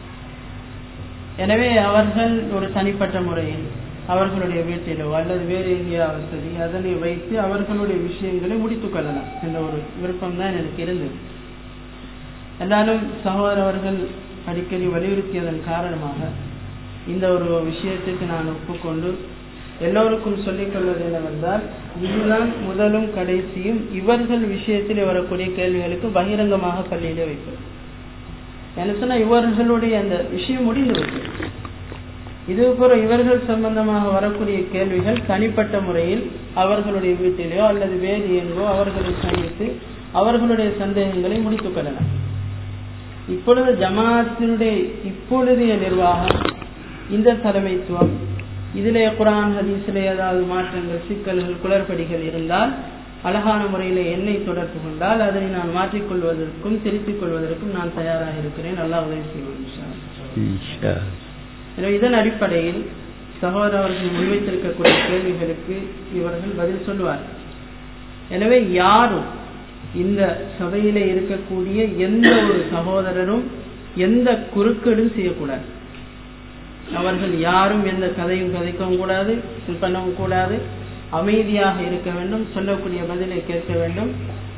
எனவே அவர்கள் ஒரு தனிப்பட்ட முறையில் அவர்களுடைய வீட்டிலோ அல்லது வேறு எங்கேயாவது சரி அதனை வைத்து அவர்களுடைய விஷயங்களை முடித்துக் கொள்ளலாம் என்ற ஒரு விருப்பம் தான் எனக்கு இருந்தது. என்றாலும் சகோதரர் அவர்கள் அடிக்கடி வலியுறுத்தியதன் காரணமாக இந்த ஒரு விஷயத்துக்கு நான் ஒப்புக்கொண்டு எல்லோருக்கும் சொல்லிக் கொள்வது என்னவென்றால், இதுதான் முதலும் கடைசியும் இவர்கள் விஷயத்தில் வரக்கூடிய கேள்விகளுக்கு பகிரங்கமாக பள்ளியிலே வைப்பது. என்ன சொன்னா இவர்களுடைய அந்த விஷயம் முடிந்து வைப்பது. இது போல இவர்கள் சம்பந்தமாக வரக்கூடிய கேள்விகள் தனிப்பட்ட முறையில் அவர்களுடைய வீட்டிலேயோ அல்லது வேறு எங்கோ அவர்களை சந்தித்து அவர்களுடைய சந்தேகங்களை முடித்துக் கொள்ளலாம். இப்பொழுது ஜமாத்தினுடைய இப்பொழுதைய நிர்வாகம், இந்த தலைமைத்துவம், இதிலே குர்ஆன் ஹதீஸிலே ஏதாவது மாற்றங்கள், சிக்கல்கள், குளறுபடிகள் இருந்தால் அழகான முறையில் என்னை தொடர்பு கொண்டால் அதை நான் மாற்றிக்கொள்வதற்கும் திருத்திக் கொள்வதற்கும் நான் தயாராக இருக்கிறேன். அல்லாஹ் உதவி செய்வான். எனவே இதன் அடிப்படையில் சகோதரர் அவர்கள் முன்வைத்திருக்கக்கூடிய கேள்விகளுக்கு இவர்கள் பதில் சொல்லுவார். எனவே யாரும் இந்த சபையிலே இருக்கக்கூடிய எந்த ஒரு சகோதரரும் எந்த குறுக்கீடும் செய்யக்கூடாது. அவர்கள் யாரும் எந்த கதையும் கதைக்கவும் கூடாது, பண்ணவும் கூடாது. அமைதியாக இருக்க வேண்டும், சொல்லக்கூடிய பதிலை கேட்க வேண்டும்.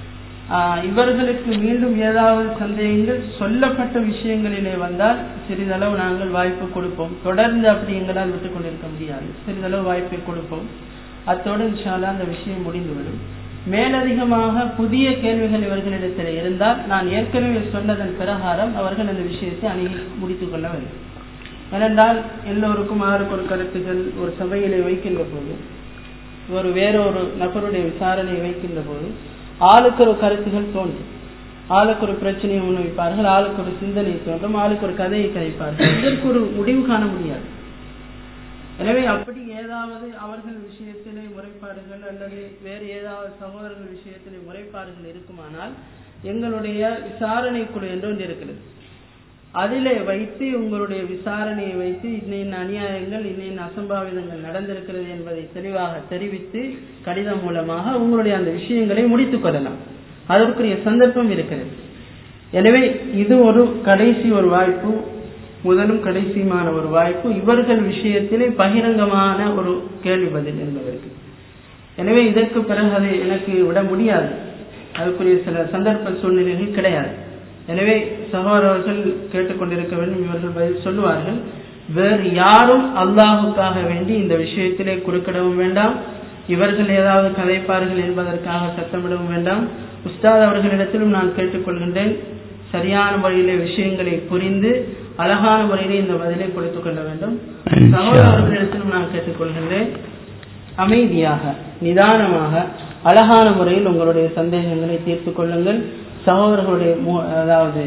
இவர்களுக்கு மீண்டும் ஏதாவது சந்தேகங்கள் சொல்லப்பட்ட விஷயங்களிலே வந்தால் சிறிதளவு நாங்கள் வாய்ப்பு கொடுப்போம். தொடர்ந்து அப்படி எங்களால் விட்டுக் கொண்டிருக்க முடியாது, சிறிதளவு வாய்ப்பை கொடுப்போம். அத்தோடு இன்ஷா அல்லாஹ் அந்த விஷயம் முடிந்துவிடும். மேலதிகமாக புதிய கேள்விகள் இவர்களிடத்தில் இருந்தால் நான் ஏற்கனவே சொன்னதன் பிரகாரம் அவர்கள் அந்த விஷயத்தை அணுகி முடித்துக் கொள்ள வேண்டும். ஏனென்றால் எல்லோருக்கும் ஆறுக்கு ஒரு கருத்துக்கள் ஒரு சபையிலே வைக்கின்ற போது, ஒரு வேறொரு நபருடைய விசாரணை வைக்கின்ற போது ஆளுக்கு ஒரு கருத்துகள் தோன்றும், ஆளுக்கு ஒரு பிரச்சனையை முன்வைப்பார்கள், ஆளுக்கு ஒரு சிந்தனை தோன்றும், ஆளுக்கு ஒரு கதையை கதைப்பார்கள். இதற்கு ஒரு முடிவு காண முடியாது. எனவே அப்படி ஏதாவது அவர்கள் விஷயத்திலே முறைப்பாடுகள் அல்லது வேறு ஏதாவது சகோதரர்கள் விஷயத்திலே முறைப்பாடுகள் இருக்குமானால் எங்களுடைய விசாரணை குழு என்று ஒன்று இருக்கிறது. அதிலே வைத்து உங்களுடைய விசாரணையை வைத்து இன்னையின் அநியாயங்கள், இன்னையின் அசம்பாவிதங்கள் நடந்திருக்கிறது என்பதை தெளிவாக தெரிவித்து கடிதம் மூலமாக உங்களுடைய அந்த விஷயங்களை முடித்துக் கொள்ளலாம். அதற்குரிய சந்தர்ப்பம் இருக்கிறது. எனவே இது ஒரு கடைசி ஒரு வாய்ப்பு, முதலும் கடைசியுமான ஒரு வாய்ப்பு இவர்கள் விஷயத்திலே பகிரங்கமான ஒரு கேள்வி பதில் என்பதற்கு. எனவே இதற்கு பிறகு அதை எனக்கு விட முடியாது, அதுக்குரிய சில சந்தர்ப்ப சூழ்நிலைகள் கிடையாது. எனவே சகோதரர்கள் கேட்டுக்கொண்டிருக்க வேண்டும், இவர்கள் பதில் சொல்லுவார்கள். வேறு யாரும் அல்லாஹுக்காக வேண்டி இந்த விஷயத்திலே குறுக்கிடவும் வேண்டாம், இவர்கள் ஏதாவது கதைப்பார்கள் என்பதற்காக சத்தமிடவும் வேண்டாம். உஸ்தாத் அவர்களிடத்திலும் நான் கேட்டுக்கொள்கின்றேன், சரியான முறையிலே விஷயங்களை புரிந்து அழகான முறையிலே இந்த பதிலை கொடுத்துக் கொள்ள வேண்டும். சகோதரர்களிடத்திலும் நான் கேட்டுக்கொள்கின்றேன், அமைதியாக நிதானமாக அழகான முறையில் உங்களுடைய சந்தேகங்களை தீர்த்துக் கொள்ளுங்கள். சகோதரர்களுடைய அதாவது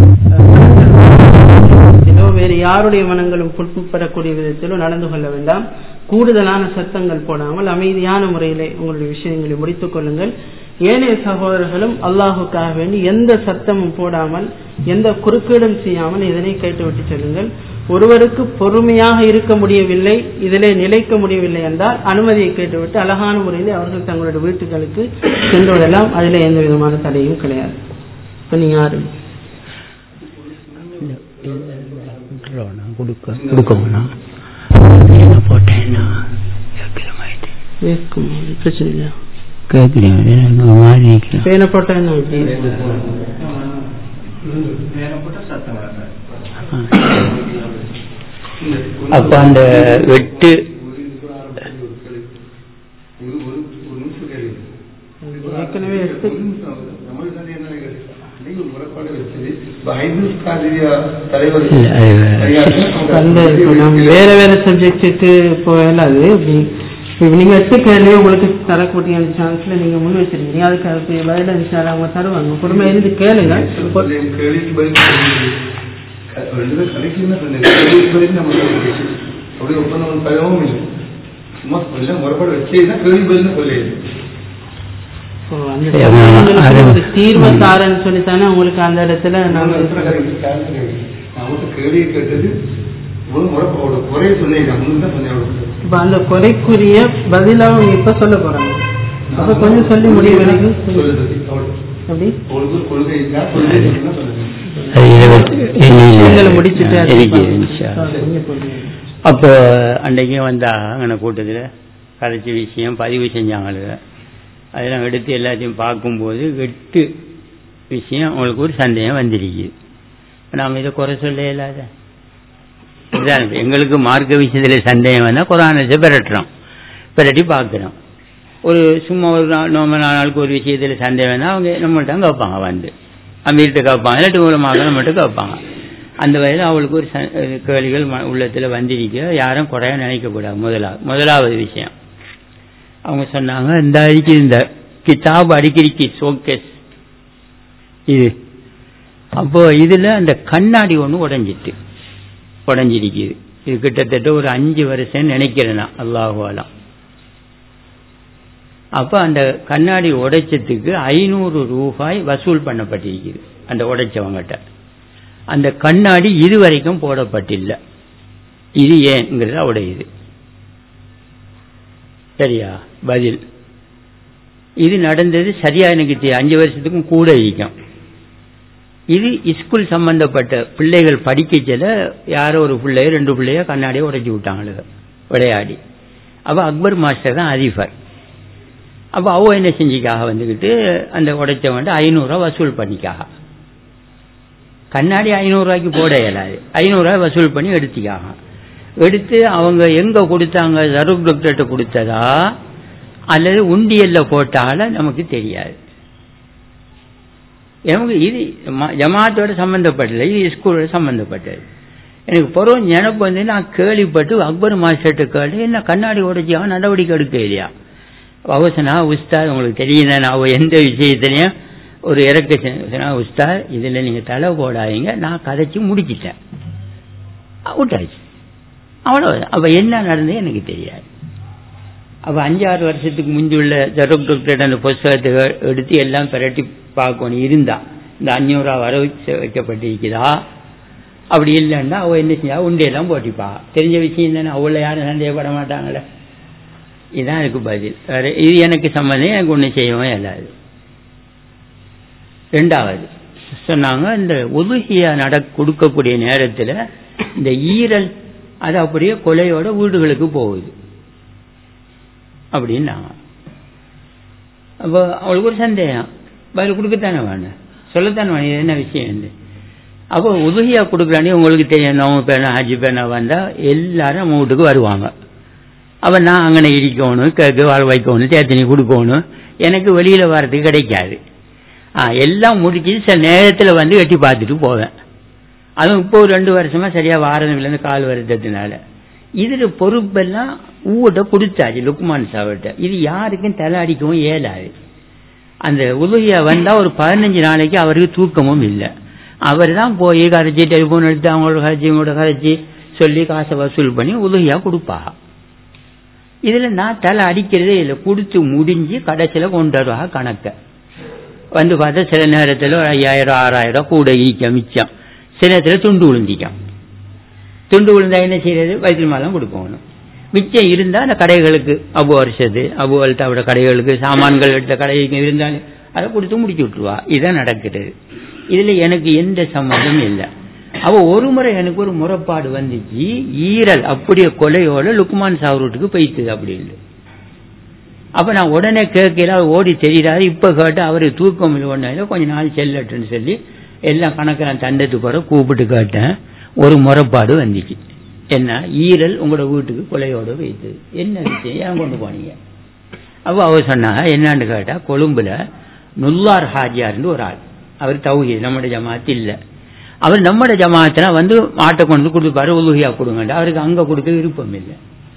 வேறு யாருடைய மனங்களும் புட்படக்கூடிய விதத்திலும் நடந்து கொள்ள வேண்டாம். கூடுதலான சத்தங்கள் போடாமல் அமைதியான முறையிலே உங்களுடைய விஷயங்களை முடித்துக் கொள்ளுங்கள். ஏனைய சகோதரர்களும் அல்லாஹுக்காக வேண்டி எந்த சத்தமும் போடாமல் எந்த குறுக்கீடும் செய்யாமல் இதனை கேட்டுவிட்டு செல்லுங்கள். ஒருவருக்கு பொறுமையாக இருக்க முடியவில்லை, இதிலே நிலைக்க முடியவில்லை என்றால் அனுமதியை கேட்டுவிட்டு அழகான முறையில் அவர்கள் தங்களுடைய வீட்டுகளுக்கு சென்று விடலாம். அதில் எந்த விதமான தடையும் கிடையாது. இப்ப நீங்க யாரு பிரச்சனை இல்லையா? அப்ப அந்த வெட்டு ஏற்கனவே வேற வேற சப்ஜெக்டுக்கு போயலாது. நீங்க எட்டு கேள்வி உங்களுக்கு தரக்கூடிய சான்ஸ்ல நீங்க முன் வச்சிருக்கீங்க, அதுக்கு பதில் அவங்க தருவாங்க. பொறுமை இருந்து கேளுங்க. ரெண்டு பேரும் கலைக்குன்னு சொன்னேன். நம்ம அப்படி ஒப்பந்தம் பழகவும் இல்லை, சும்மா எல்லாம் முறைப்பாடு வச்சேன்னா கேள்வி பதில் சொல்லு. தீர்வு சாரன்னு சொல்லித்தானே உங்களுக்கு அந்த இடத்துல நான் கேள்வி கேட்டது குறைய சொன்னேன். இப்ப அந்த குறைக்குரிய பதில அவங்க இப்ப சொல்ல போறாங்க. அப்ப கொஞ்சம் சொல்லி முடியும் வரைக்கும் அப்போ அன்றைக்கும் வந்தா அங்கே கூட்டத்தில் கதைச்சி விஷயம் பதிவு செஞ்சாங்க. அதெல்லாம் எடுத்து எல்லாத்தையும் பார்க்கும்போது எட்டு விஷயம் அவங்களுக்கு ஒரு சந்தேகம் வந்திருக்குது. நாம் இதை குறை சொல்ல இல்லாத எங்களுக்கு மார்க்க விஷயத்தில் சந்தேகம் வந்தால் குரானத்தை பெறட்டுறோம், பெரட்டி பார்க்குறோம். ஒரு சும்மா ஒரு நாள் நோம்பு நாலு நாளுக்கு ஒரு விஷயத்தில் சந்தேகம் வந்தால் அவங்க நம்மள்ட்ட கேட்பாங்க, வந்து அமீர்கிட்ட கேட்பாங்க, இல்லாட்டி மூலமாக நம்மள்ட்ட கேட்பாங்க. அந்த வகையில் அவளுக்கு ஒரு கேள்விகள் உள்ளத்தில் வந்திருக்க, யாரும் குறைய நினைக்கக்கூடாது. முதலாவது முதலாவது விஷயம் அவங்க சொன்னாங்க, இந்த அடிக்கி இந்த கிதாப் அடிக்கடிக்கு ஷோகேஸ் இது, அப்போ இதுல அந்த கண்ணாடி ஒன்று உடைஞ்சிட்டு உடஞ்சிருக்குது. இது கிட்டத்தட்ட ஒரு அஞ்சு வருஷம் நினைக்கிறேன்னா அல்லாஹுவாலாம். அப்ப அந்த கண்ணாடி உடைச்சதுக்கு ஐநூறு ரூபாய் வசூல் பண்ணப்பட்டிருக்குது அந்த உடைச்சவங்கிட்ட. அந்த கண்ணாடி இதுவரைக்கும் போடப்பட்டில்லை. இது ஏங்கிறத உடையுது. சரியா? பதில், இது நடந்தது சரியா எனக்கு அஞ்சு வருஷத்துக்கும் கூட இருக்கும். இது ஸ்கூல் சம்பந்தப்பட்ட பிள்ளைகள் படிக்கச்சல யாரோ ஒரு பிள்ளைய ரெண்டு பிள்ளைய கண்ணாடியை உடைச்சி விட்டாங்க விளையாடி. அப்போ அக்பர் மாஸ்டர் தான் அதிபர். அப்போ அவ என்ன செஞ்சிக்காக வந்துக்கிட்டு அந்த உடைச்சவன்ட்டு ஐநூறுரூவா வசூல் பண்ணிக்காக. கண்ணாடி ஐநூறுரூவாய்க்கு போட இயலாது, ஐநூறுரூவா வசூல் பண்ணி எடுத்திக்காக. எடுத்து அவங்க எங்க கொடுத்தாங்க, ஜரூப் டாக்டர்கிட்ட கொடுத்ததா அல்லது உண்டியல்ல போட்டால நமக்கு தெரியாது. எனக்கு இது ஜமாத்தோட சம்பந்தப்பட்டது, இது ஸ்கூலோட சம்பந்தப்பட்டது. எனக்கு பொருள் நினைப்பு வந்து நான் கேள்விப்பட்டு அக்பர் மாஸ்டர்கிட்ட கேட்டு என்ன கண்ணாடி உடைச்சியா நடவடிக்கை எடுக்க இல்லையா. அவசனா உஸ்தாத் உங்களுக்கு தெரியும் தானே, அவ எந்த விஷயத்திலையும் ஒரு இறக்க உஸ்தாத் இதில் நீங்கள் தலை போடாதீங்க, நான் கதைச்சி முடிச்சிட்டேன், விட்டாச்சு, அவ்வளோ. அப்போ என்ன நடந்தது எனக்கு தெரியாது. அப்போ அஞ்சாறு வருஷத்துக்கு முந்துள்ள ஜரோக் டாக்டர் அந்த புஸ்தகத்தை எடுத்து எல்லாம் பிரட்டி பார்க்கணும். இருந்தா இந்த அஞ்சூறுரூவா வர வைக்கப்பட்டிருக்குதா, அப்படி இல்லைன்னா அவள் என்ன செஞ்சா உண்டையெல்லாம் போட்டிப்பா. தெரிஞ்ச விஷயம் தானே, அவ்வளோ யாரும் சந்தேகப்பட மாட்டாங்களே. இதுதான் எனக்கு பதில். வேறு இது எனக்கு சம்மந்தம், எனக்கு ஒன்றும் செய்யவும் இல்லாது. ரெண்டாவது சொன்னாங்க, இந்த உதுகியா நட கொடுக்கக்கூடிய நேரத்தில் இந்த ஈரல் அது அப்படியே கொலையோட வீடுகளுக்கு போகுது அப்படின்னாங்க. அப்போ அவளுக்கு ஒரு சந்தேகம், பதில் கொடுக்கத்தானே வேணும், சொல்லத்தானே வேணும் என்ன விஷயம். அப்போ உதுகியா கொடுக்குறானே உங்களுக்கு தெரியும், நோம்பு பேனா ஹஜ்ஜி பேனா வந்தால் எல்லாரும் நம்ம வீட்டுக்கு வருவாங்க. அப்போ நான் அங்கே இடிக்கணும், கேக்கு வாழ வைக்கணும், தேத்தனி கொடுக்கணும், எனக்கு வெளியில் வர்றதுக்கு கிடைக்காது. ஆ எல்லாம் முடிச்சு சில நேரத்தில் வந்து வெட்டி பார்த்துட்டு போவேன். அதுவும் இப்போ ஒரு ரெண்டு வருஷமாக சரியாக வாரதுலேருந்து கால் வருத்தத்தினால இதில் பொறுப்பெல்லாம் ஊட்ட கொடுத்தாச்சு லுக்மான் சாவிட்ட. இது யாருக்கும் தலை அடிக்கவும் இயலாது. அந்த உதவியை வந்தால் ஒரு பதினஞ்சு நாளைக்கு அவருக்கு தூக்கமும் இல்லை. அவர் தான் போய் கரைச்சி டெலிஃபோன் எடுத்து அவங்களோட கரைச்சி இவங்களோட கரைச்சி சொல்லி காசை வசூல் பண்ணி உதவியாக கொடுப்பாங்க. இதில் நான் தலை அடிக்கிறதே இல்லை, கொடுத்து முடிஞ்சு கடைசியில் கொண்டு வருவாங்க கணக்கை. வந்து பார்த்தா சில நேரத்தில் ஒரு ஐயாயிரம் ஆறாயிரம் கூட ஈக்க மிச்சம், சில நேரத்தில் துண்டு விழுந்திக்கும். துண்டு விழுந்தா என்ன செய்யறது, வயிற்று மாலம் கொடுக்கணும். மிச்சம் இருந்தால் அந்த கடைகளுக்கு அபு வருஷத்து அபு அல்தாவோட கடைகளுக்கு சாமான்கள் எடுத்த கடைக்கு இருந்தாலும் அதை கொடுத்து முடிச்சு விட்டுருவா. இதுதான் நடக்கிறது. இதில் எனக்கு எந்த சம்மந்தமும் இல்லை. அவள் ஒரு முறை எனக்கு ஒரு முறைப்பாடு வந்துச்சு, ஈரல் அப்படியே கொலையோட லுக்மான் சாவரூட்டுக்கு போய்த்துது அப்படின்னு. அப்போ நான் உடனே கேட்கல, ஓடி தெரியாது. இப்போ கேட்டு அவர் தூக்கம் இல்லை, ஒன்றாயில கொஞ்ச நாள் செல்லட்டுன்னு சொல்லி எல்லாம் கணக்கு நான் தண்டத்துக்கு போகிற கூப்பிட்டு கேட்டேன். ஒரு முறைப்பாடு வந்துச்சு, என்ன ஈரல் உங்களோட வீட்டுக்கு கொலையோடு வைத்தது, என்ன விஷயம் ஏன் கொண்டு போனீங்க. அப்போ அவர் சொன்னா என்னான்னு கேட்டால், கொழும்புல நுல்லார் ஹாஜியார்னு ஒரு ஆள், அவர் தௌஹீத் நம்முடைய ஜமாத்து இல்லை, அவர் நம்முடைய ஜமாத்தினா வந்து மாட்டை கொண்டு கொடுப்பாரு, உலுகியா கொடுங்கண்டா, அவருக்கு அங்கே கொடுக்க விருப்பம் இல்லை.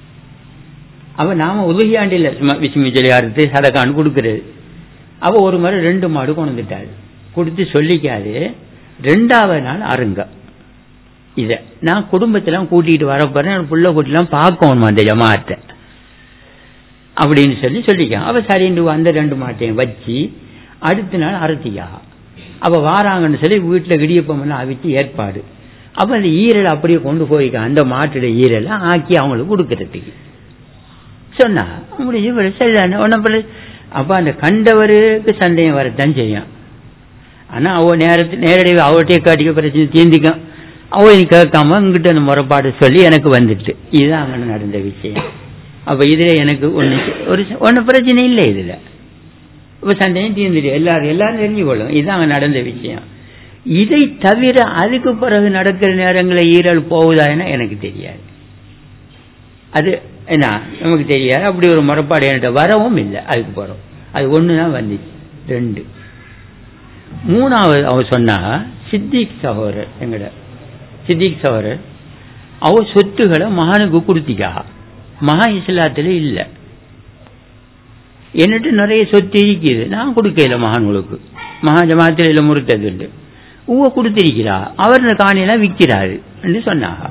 அப்போ நாம உலுகியாண்டு இல்லை, சும்மா விசுமிச்சலி அறுத்து சதக்கான்னு கொடுக்குறது. அப்போ ஒரு மாதிரி ரெண்டு மாடு கொண்டுட்டாரு, கொடுத்து சொல்லிக்காது. ரெண்டாவது நாள் அருங்க இதை நான் குடும்பத்தெல்லாம் கூட்டிகிட்டு வரப்போறேன், புள்ள கூட்டிலாம் பார்க்கணுமா அந்த ஜமாத்தை அப்படின்னு சொல்லி சொல்லிக்கான். அவள் சரிண்டு அந்த ரெண்டு மாட்டையும் வச்சு அடுத்த நாள் அறுத்தியா அவள் வாராங்கன்னு சொல்லி வீட்டில் இடியப்பமெல்லாம் அவிச்சு ஏற்பாடு. அப்போ அந்த ஈரலை அப்படியே கொண்டு போய்க்கான், அந்த மாட்டோட ஈரலை ஆக்கி அவங்களுக்கு கொடுக்கறதுக்கு சொன்னா முடிஞ்சு சரிதானே ஒன்றும். அப்போ அந்த கண்டவருக்கு சந்தேகம் வரத்தான் செய்யும். ஆனால் அவ நேரத்து நேரடியாக அவர்கிட்டயே காட்டிக்க பிரச்சனை தீர்ந்திக்கும். அவ நீ கேட்காம இங்கிட்ட அந்த முறைப்பாடு சொல்லி எனக்கு வந்துட்டு இதுதான் அங்கே நடந்த விஷயம். அப்போ இதில் எனக்கு ஒன்று ஒரு ஒன்றும் பிரச்சனை இல்லை. இதில் இப்போ சந்தேகம் தீர்ந்துட்டு எல்லாரும் எல்லாரும் தெரிஞ்சுக்கொள்ளும் இதுதான் அங்கே நடந்த விஷயம். இதை தவிர அதுக்கு பிறகு நடக்கிற நேரங்களில் ஈரல் போகுதான்னா எனக்கு தெரியாது. அது என்ன நமக்கு தெரியாது. அப்படி ஒரு முறைப்பாடு என்கிட்ட வரவும் இல்லை. அதுக்கு போகிறோம் அது ஒன்று தான் வந்துச்சு. ரெண்டு மூணாவது அவ சொன்னா சித்திக் சகோதரர், எங்கட சித்திக் சகோதரர் அவ சொத்துக்களை மகானுக்கு கொடுத்திக்கா. மகா இஸ்லாத்துல இல்லை, என்னட்டு நிறைய சொத்து இருக்குது, நான் கொடுக்கல மகான்களுக்கு. மகா ஜமாத்தில் இல்லை முறுத்தது உண்டு, ஊவ கொடுத்திருக்கிறா, அவர் இந்த காணியெல்லாம் விற்கிறாரு என்று சொன்னாங்க.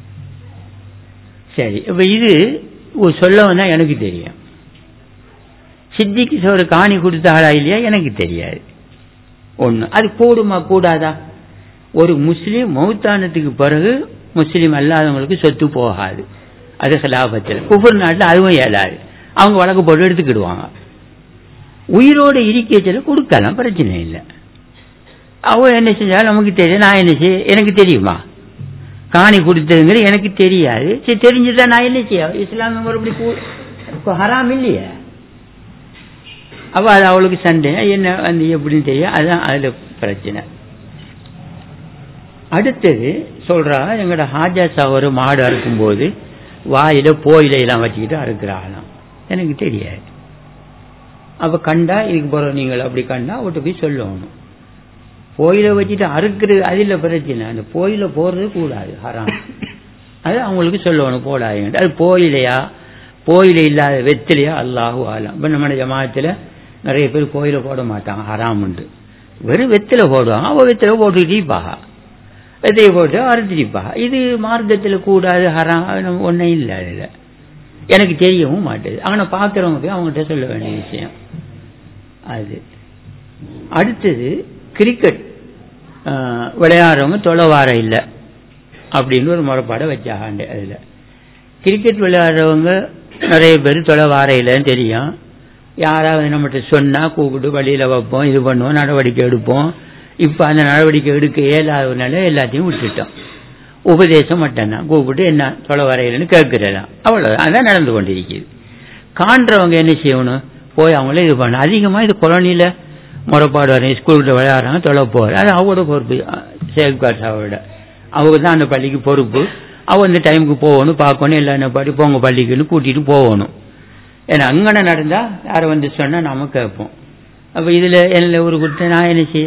சரி, இப்ப இது சொல்லவும் தான் எனக்கு தெரியும். சித்திக்கு ஒரு காணி கொடுத்தாளா இல்லையா எனக்கு தெரியாது. ஒன்று அது கூடுமா கூடாதா? ஒரு முஸ்லீம் மௌத்தானத்துக்கு பிறகு முஸ்லீம் அல்லாதவங்களுக்கு சொத்து போகாது. அது ஹிலாபத்தில். குஃபர் நாட்டில் அதுவும் ஏழாது, அவங்க வழக்கு போட்டு எடுத்துக்கிடுவாங்க. உயிரோடு இருக்கையில கொடுக்கலாம், பிரச்சனை இல்லை. அவ என்ன செஞ்சாலும் நமக்கு தெரியும். நான் என்ன செய்ய எனக்கு தெரியுமா? காணி கொடுத்ததுங்கிறது எனக்கு தெரியாது. சரி, தெரிஞ்சுதான் நான் என்ன செய்ய? இஸ்லாமிய மறுபடி ஹராம் இல்லையே. அப்ப அது அவளுக்கு சந்தேகம் என்ன வந்து எப்படின்னு தெரியும். அதுதான் அதுல பிரச்சனை. அடுத்தது சொல்றா, எங்களோட ஹாஜா சவர் மாடு அறுக்கும் போது வாயில போயிலையெல்லாம் வச்சுக்கிட்டு அறுக்கிறாங்களாம். எனக்கு தெரியாது. அப்ப கண்டா இதுக்கு போற நீங்கள் அப்படி கண்டா அவட்ட போய் சொல்லணும். போயில வச்சுட்டு அறுக்கிறது அதில் பிரச்சனை. அந்த போயில போறது கூடாது, ஹராம். அது அவங்களுக்கு சொல்லணும் போடாது. அது போயிலையா போயில இல்லாத வெத்திலையா அல்லாஹு ஆலம். இப்ப நம்ம ஜமாத்துல நிறைய பேர் கோயில போட மாட்டாங்க, ஹராம் உண்டு. வெறும் வெத்தில போடுவாங்க. அவ வெத்தில போட்டுக்கிட்டீப்பாக, வெத்தையை போட்டு அறுத்துட்டிப்பாக. இது மார்க்கத்தில் கூடாது, ஹராம் ஒன்றும் இல்லை. அதில் எனக்கு தெரியவும் மாட்டேது. ஆனால் பார்க்குறவங்க போய் அவங்ககிட்ட சொல்ல வேண்டிய விஷயம் அது. அடுத்தது கிரிக்கெட் விளையாடுறவங்க தொலை வார இல்லை அப்படின்னு ஒரு முறைப்பாடை வச்சாங்க. அதில் கிரிக்கெட் விளையாடுறவங்க நிறைய பேர் தொலை வார இல்லைன்னு தெரியும். யாராவது நம்மகிட்ட சொன்னால் கூப்பிட்டு வழியில் வைப்போம், இது பண்ணுவோம், நடவடிக்கை எடுப்போம். இப்போ அந்த நடவடிக்கை எடுக்க இயலாதனால எல்லாத்தையும் விட்டுட்டோம். உபதேசம் மட்டும்தான், கூப்பிட்டு என்ன தொலை வரையிலன்னு கேட்கிறதான், அவ்வளோ. அதான் நடந்து கொண்டிருக்குது. காண்றவங்க என்ன செய்யணும்? போய் அவங்களே இது பண்ணணும். அதிகமாக இது கொலனியில் முறைப்பாடு வரேன், ஸ்கூலில் விளையாடுறாங்க, தொலை போகிற அது அவரோட பொறுப்பு. சேஃப்கார்ட்ஸ் அவரோட அவங்க தான் அந்த பள்ளிக்கு பொறுப்பு. அவள் இந்த டைமுக்கு போகணும், பார்க்கணும், எல்லாம் என்ன பாடி போங்க பள்ளிக்குன்னு கூட்டிகிட்டு போகணும். ஏன்னா அங்கன நடந்தால் யாரை வந்து சொன்னால் நாம கேட்போம். அப்போ இதில் என்ன ஒரு கொடுத்த நான் என்ன செய்ய?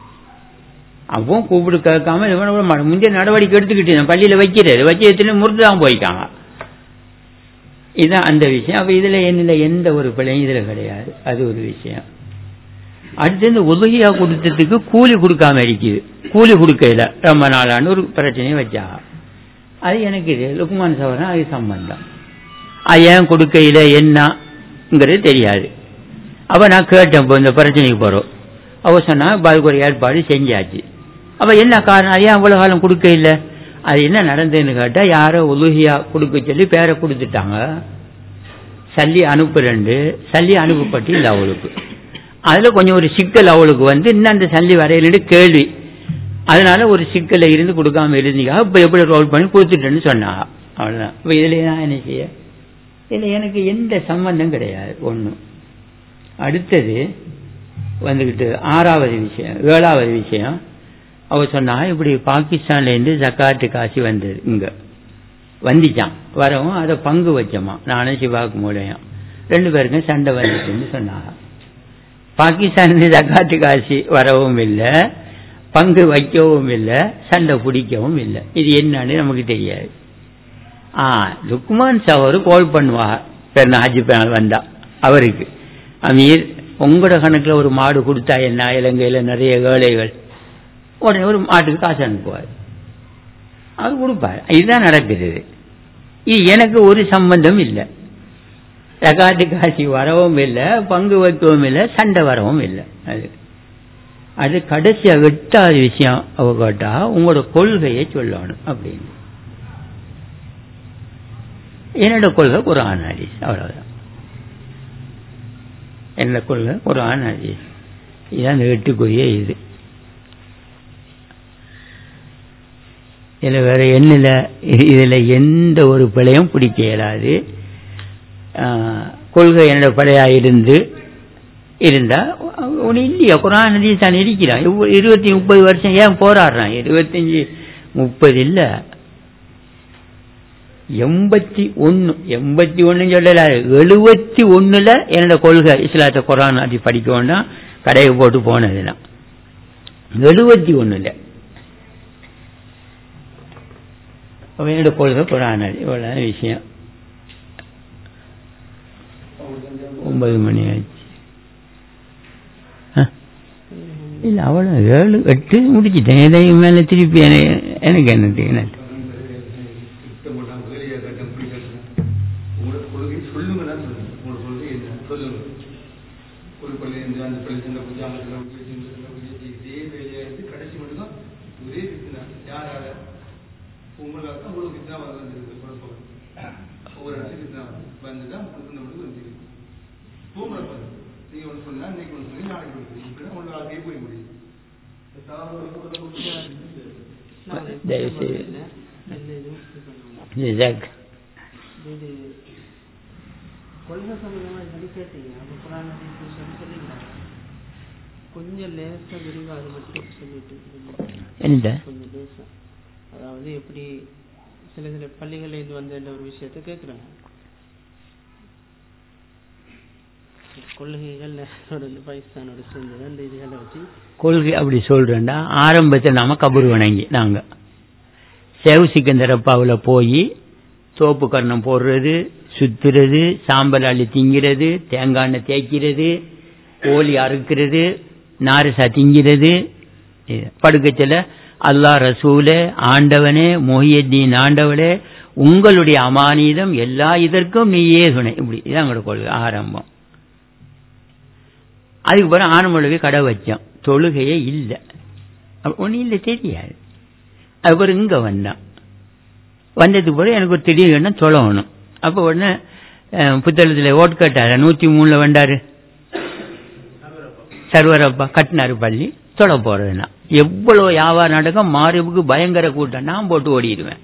அப்போ கூப்பிட்டு கேட்காம இவனோட முந்தைய நடவடிக்கை எடுத்துக்கிட்டு பள்ளியில் வைக்கிறது வச்சு எத்தனை முறுத்து தான் போய்க்காங்க. இதுதான் அந்த விஷயம். அப்போ இதில் என்ன எந்த ஒரு பிள்ளையும் இதில் கிடையாது. அது ஒரு விஷயம். அடுத்து இந்த உதவியா கொடுத்ததுக்கு கூலி கொடுக்காம இருக்குது. கூலி கொடுக்கல ரொம்ப நாளான்னு ஒரு பிரச்சனையை வச்சாங்க. அது எனக்கு இது லுக்மான் சவரன் அது சம்பந்தம். அது ஏன் கொடுக்கையில என்னங்கிறது தெரியாது. அப்போ நான் கேட்டேன், இப்போ இந்த பிரச்சனைக்கு போகிறோம். அவ சொன்னா அதுக்கு ஒரு ஏற்பாடு செஞ்சாச்சு. அப்போ என்ன காரணம், ஏன் அவ்வளோ காலம் கொடுக்க இல்லை? அது என்ன நடந்ததுன்னு கேட்டால், யாரோ உலுகியா கொடுக்க சொல்லி பேரை கொடுத்துட்டாங்க. சல்லி அனுப்புறண்டு சல்லி அனுப்பப்பட்டு இல்லை அவளுக்கு. அதில் கொஞ்சம் ஒரு சிக்கல் அவளுக்கு வந்து இன்னும் அந்த சல்லி வரையிலிட்டு கேள்வி. அதனால ஒரு சிக்கலில் இருந்து கொடுக்காம இருந்தீங்க. இப்போ எப்படி ரோல் பண்ணி கொடுத்துட்டேன்னு சொன்னாங்க. அவ்வளோதான். இப்போ இதில் நான் என்ன செய்ய? இதில் எனக்கு எந்த சம்பந்தம் கிடையாது ஒன்றும். அடுத்தது வந்துக்கிட்டு ஆறாவது விஷயம், ஏழாவது விஷயம். அவ சொன்னா இப்படி பாகிஸ்தான்லேருந்து ஜக்காத்து காசு வந்தது, இங்கே வந்துச்சான். வரவும் அதை பங்கு வச்சோமா, நானும் சிவாக்கு மூலையும் ரெண்டு பேருக்கும் சண்டை வந்துச்சுன்னு சொன்னாங்க. பாகிஸ்தான்லேருந்து ஜக்காத்து காசு வரவும் இல்லை, பங்கு வைக்கவும் இல்லை, சண்டை பிடிக்கவும் இல்லை. இது என்னன்னு நமக்கு தெரியாது. ஆ லுக்மான் சவரு கால் பண்ணுவா பெருனா ஹஜ்ஜி பேனல் வந்தா அவருக்கு, அமீர் உங்களோட கணக்கில் ஒரு மாடு கொடுத்தா என்ன, இலங்கையில் நிறைய ஏழைகள், உடனே ஒரு மாட்டுக்கு காசு அனுப்புவார். அது கொடுப்பார். இதுதான் நடக்குது. இது எனக்கு ஒரு சம்பந்தம் இல்லை. ஜகாத்து காசி வரவும் இல்லை, பங்கு வைக்கவும் இல்லை, சண்டை வரவும் இல்லை. அது அது கடைசியா எட்டாவது விஷயம் அவ கேட்டா உங்களோட கொள்கையை சொல்லணும் அப்படின்னு. என்னோட கொள்கை குர்ஆன் ஹதீஸ், அவ்வளவுதான். என்னோட கொள்கை குர்ஆன் ஹதீஸ். இதுதான் எட்டுக்குரிய இது. இதுல வேற என்னல இதுல எந்த ஒரு பிழையும் பிடிக்க இயலாது. கொள்கை என்னோட பிழையா இருந்து இருந்தா ஒண்ணு இல்லையா, குர்ஆன் ஹதீஸ் தான் இருக்கிறான். இருபத்தி முப்பது வருஷம் ஏன் போராடுறான்? இருபத்தஞ்சு முப்பது இல்ல, எண்பத்தி ஒன்னு எண்பத்தி ஒன்னு சொல்லல, எழுபத்தி ஒண்ணுல என்னோட கொள்கை இஸ்லாத்தை குர்ஆன் ஹதீஸ் படிக்க வேண்டாம் கடையை போட்டு போனதுதான். எழுபத்தி ஒண்ணுல என்னோட கொள்கை குர்ஆன் ஹதீஸ். இவ்வளவு விஷயம். ஒன்பது மணி ஆச்சு. இல்ல அவ்வளவு ஏழு எட்டு முடிச்சுட்டேன். எதையும் மேல திருப்பி எனக்கு என்ன தெரியும். கொஞ்சம் லேசா விரிவா அது மட்டும் சொல்லிட்டு அதாவது எப்படி சில சில பள்ளிகள்ல இது வந்து ஒரு விஷயத்த கேட்கிறாங்க. கொள்கைகள் பாகிஸ்தானோட சேர்ந்தது அந்த இதுகளை வச்சு கொள்கை அப்படி சொல்றேன்டா. ஆரம்பத்தில் நாம கபூர் வணங்கி நாங்க சேவ் சிக்கந்தரப்பாவில் போய் சோப்பு கர்ணம் போடுறது, சுத்துறது, சாம்பல் அள்ளி திங்கிறது, தேங்காய் எண்ணெய் தேய்க்கிறது, கோழி அறுக்கிறது, நாரசா திங்கிறது, படுக்கச்சல அல்லாஹ் ரசூலே ஆண்டவனே மொஹியத்தீன் ஆண்டவனே உங்களுடைய அமானிதம் எல்லா இதற்கும் நீயே துணை. இப்படி இதான் எங்களோட கொள்கை ஆரம்பம். அதுக்கு பிறகு ஆனமொழி கடை வச்சோம். தொழுகையே இல்லை, ஒன்னும் இல்லை தெரியாது. அதுக்கப்புறம் இங்க வந்தான். வந்ததுக்கு பிறகு எனக்கு ஒரு திடீர் எண்ணம் தொழணும். அப்போ உடனே புத்தகத்தில் ஓட்டு கட்டாரு நூத்தி மூணுல வந்தாரு சர்வரப்பா கட்டினாரு பள்ளி தொலை போறதுன்னா எவ்வளவு வியாபாரம் நடக்கும். மாரிபுக்கு பயங்கர கூட்டம். நான் போட்டு ஓடிடுவேன்.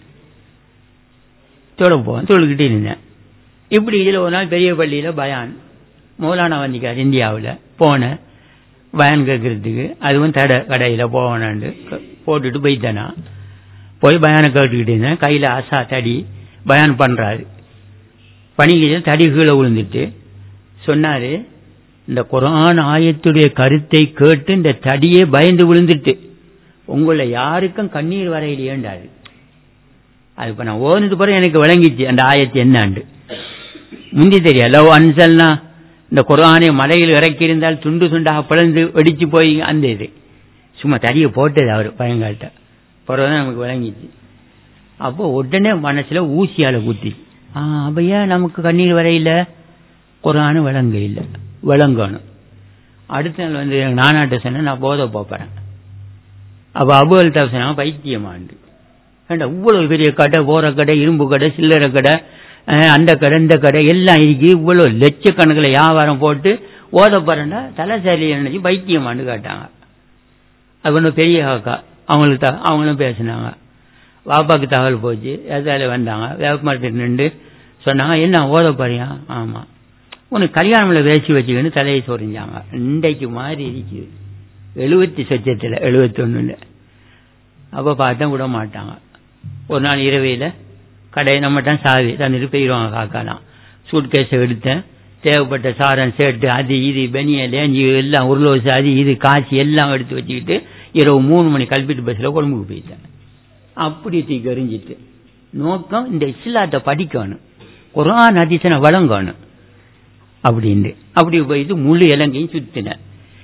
தொலை போவேன், தொழுகிட்டு இருந்தேன். இப்படி இதுல ஒரு நாள் பெரிய பள்ளியில பயான் மௌலானா வந்திக்கார் இந்தியாவில் போன பயான் கேட்கறதுக்கு. அதுவும் தடை கடையில போவானாண்டு போட்டுட்டு போயிட்டேனா போய் பயானை கேட்டுக்கிட்டு இருந்தேன். கையில ஆசா தடி பயான் பண்றாரு. பணிக்கு தடி கீழே விழுந்துட்டு சொன்னாரு, இந்த குர்ஆன் ஆயத்துடைய கருத்தை கேட்டு இந்த தடியே பயந்து விழுந்துட்டு உங்களை யாருக்கும் கண்ணீர் வரையிலேண்டாரு. அது இப்ப நான் ஓதுனது பிறகு எனக்கு விளங்கிச்சு அந்த ஆயத்து என்னாண்டு. முந்தி தெரியா லவ் அன்சல்னா இந்த குர்ஆனை மலையில் இறக்கி இருந்தால் துண்டு துண்டாக பிளந்து வெடிச்சு போய் அந்த இது சும்மா தடியை போட்டது அவர் பயங்காட்ட பிறகுதான் நமக்கு விளங்கிச்சு. அப்போ உடனே மனசுல ஊசியால குத்தி அப்ப ஏன் நமக்கு கண்ணீர் வரையில குர்ஆன் விளங்க இல்லை விளங்கணும். அடுத்த நாள் வந்து நானாட்ட சொன்ன நான் போத போறேன். அப்ப அபு அல்தாப் சொன்னா பைத்தியமாண்டு ஏண்டா இவ்வளவு பெரிய கடை, போற கடை, இரும்பு கடை, சில்லறை கடை, அந்த கடை இந்த கடை எல்லாம் இருக்கு, இவ்வளவு லட்சக்கணக்கில் வியாபாரம் போட்டு ஓத போறேன்டா தலை சரி நினைச்சு பைத்தியமாண்டு கேட்டாங்க. அது ஒன்றும் பெரிய காக்கா அவங்களுக்கு அவங்களும் பேசினாங்க. வாப்பாக்கு தகவல் போச்சு. எதால வந்தாங்க வேப்பமரத்துக்கு நின்று சொன்னாங்க, என்ன ஓத போறியா? ஆமா. உனக்கு கல்யாணம்ல வேசி வச்சுக்கன்னு தலையை சொரிஞ்சாங்க. இன்றைக்கு மாதிரி இருக்குது எழுபத்தி சச்சத்துல எழுபத்தி ஒண்ணுல. அப்ப பார்த்தா விட மாட்டாங்க. ஒரு நாள் இரவையில கடை நம்மட்டான் சாவி தந்துட்டு போயிடுவாங்க காக்காலாம். சூட் கேஸை எடுத்தேன். தேவைப்பட்ட சாரம் சேட்டு அது இது பெனிய லேஞ்சி எல்லாம் உருளோசு அது இது காய்ச்சி எல்லாம் எடுத்து வச்சுக்கிட்டு இரவு மூணு மணி கல்பிட்டு பஸ்ல கொழும்புக்கு போயிட்டேன். அப்படி தூக்கி எறிஞ்சிட்டு நோக்கம் இந்த இஸ்லாத்தை படிக்கணும், குர்ஆன் ஹதீஸை வழங்கணும் அப்படின்னு. அப்படி போயிட்டு முழு இலங்கையும் சுத்தினேன்.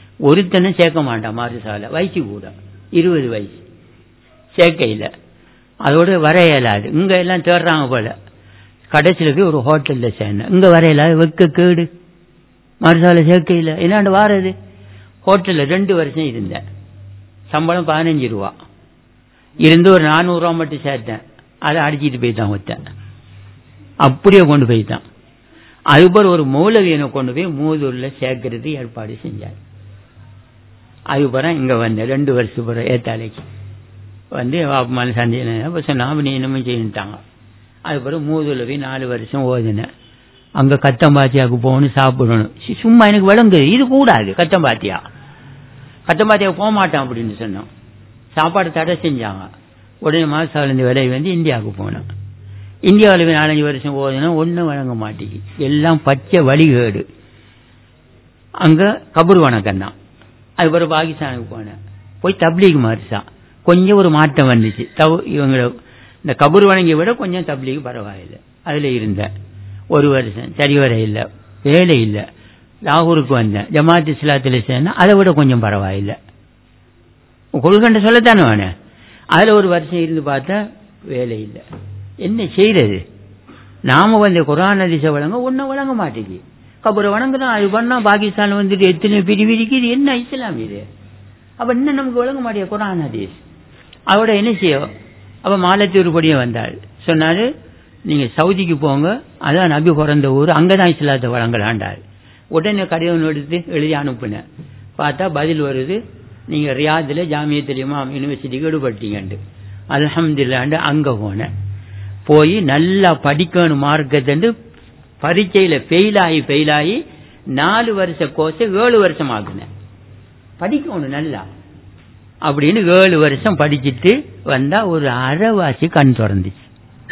ஒருத்தனும் சேர்க்க மாட்டான் மாறுசால. வயசு கூட இருபது வயசு சேர்க்கையில் அதோட வர இயலாது. இங்க எல்லாம் தேடுறாங்க போல. கடைசியில் போய் ஒரு ஹோட்டல்ல சேர்ந்தேன். இங்க வர இயலாது, வெக்க கேடு, மறுசால சேர்க்கையில் என்னாண்டு வாரது. ஹோட்டல்ல ரெண்டு வருஷம் இருந்தேன். சம்பளம் பதினஞ்சு ரூபா இருந்து ஒரு நானூறு ரூபா மட்டும் சேர்த்தேன். அதை அடிச்சிட்டு போய்தான் ஒருத்தன், அப்படியே கொண்டு போய்தான். அதுபோல் ஒரு மூலவியனை கொண்டு போய் மூதூர்ல சேர்க்கறது ஏற்பாடு செஞ்சார். அதுபோல இங்க வந்தேன் ரெண்டு வருஷம் பிறகு ஏத்தாலைக்கு வந்து வாப்பமான சந்தேகம் சொன்னா நீ என்னமே செய்யிட்டாங்க. அது பிறகு மூதூர்ல போய் நாலு வருஷம் ஓதுனேன். அங்க கத்தம்பாத்தியாவுக்கு போகணும், சாப்பிடணும். சும்மா எனக்கு விளங்குது இது கூடாது. கத்தம்பாத்தியா கத்தம்பாத்தியாவுக்கு போக மாட்டான் அப்படின்னு சொன்னோம். சாப்பாடு தடை செஞ்சாங்க. உடனே மாசாவிலிருந்து விலை வந்து இந்தியாவுக்கு போனோம். இந்தியாவில் போய் நாலஞ்சு வருஷம் ஓதுனா ஒன்றும் வழங்க மாட்டேங்குது. எல்லாம் பச்சை வழிகேடு. அங்க கபூர் வணக்கம் தான். அது பிறகு பாகிஸ்தானுக்கு போனேன். போய் தப்லீக் மாறிச்சா கொஞ்சம் ஒரு மாற்றம் வந்துச்சு. இவங்க இந்த கபூர் வணங்கிய விட கொஞ்சம் தப்லீக் பரவாயில்லை. அதுல இருந்தேன் ஒரு வருஷம். சரி வர இல்லை, வேலை இல்லை. லாகூருக்கு வந்தேன். ஜமாத் இஸ்லாத்தில் சேர்ந்தேன். அதை விட கொஞ்சம் பரவாயில்லை. கொள்கண்ட சொல்லத்தானே வேணேன். அதுல ஒரு வருஷம் இருந்து பார்த்தா வேலை இல்லை. என்ன செய்யறது? நாம வந்து குர்ஆன் ஹதீஸை வழங்க ஒன்னும் வழங்க மாட்டேங்குது. கபூரை வணங்குதான். அது பண்ணா பாகிஸ்தான் வந்துட்டு எத்தனை பிரிவு இருக்குது. என்ன இஸ்லாம் இது? அப்ப இன்னும் நமக்கு வழங்க மாட்டேங்க குர்ஆன் ஹதீஸ். அவட என்ன செய்யும்? அப்ப மாலத்தூர் படியே வந்தாள். சொன்னாரு நீங்க சவுதிக்கு போங்க, அதான் நபி பிறந்த ஊர், அங்கதான் இஸ்லாத்தை வழங்கலாண்டாள். உடனே கடிதம் எடுத்து எழுதி அனுப்புனேன். பார்த்தா பதில் வருது, நீங்க ரியாதுல ஜாமியத்துல் இமாம் யூனிவர்சிட்டிக்கு ஈடுபட்டீங்கண்டு. அல்ஹம்துலில்லாஹ் அங்க போனேன். போய் நல்லா படிக்கணும் மார்க்கத்தண்டு. பரீட்சையில ஃபெயிலாகி ஃபெயிலாகி நாலு வருஷ கோர்ஸ் ஏழு வருஷம் ஆகுனேன். படிக்கணும் நல்லா அப்படின்னு ஏழு வருஷம் படிச்சுட்டு வந்தா ஒரு அரைவாசி கண் திறந்துச்சு.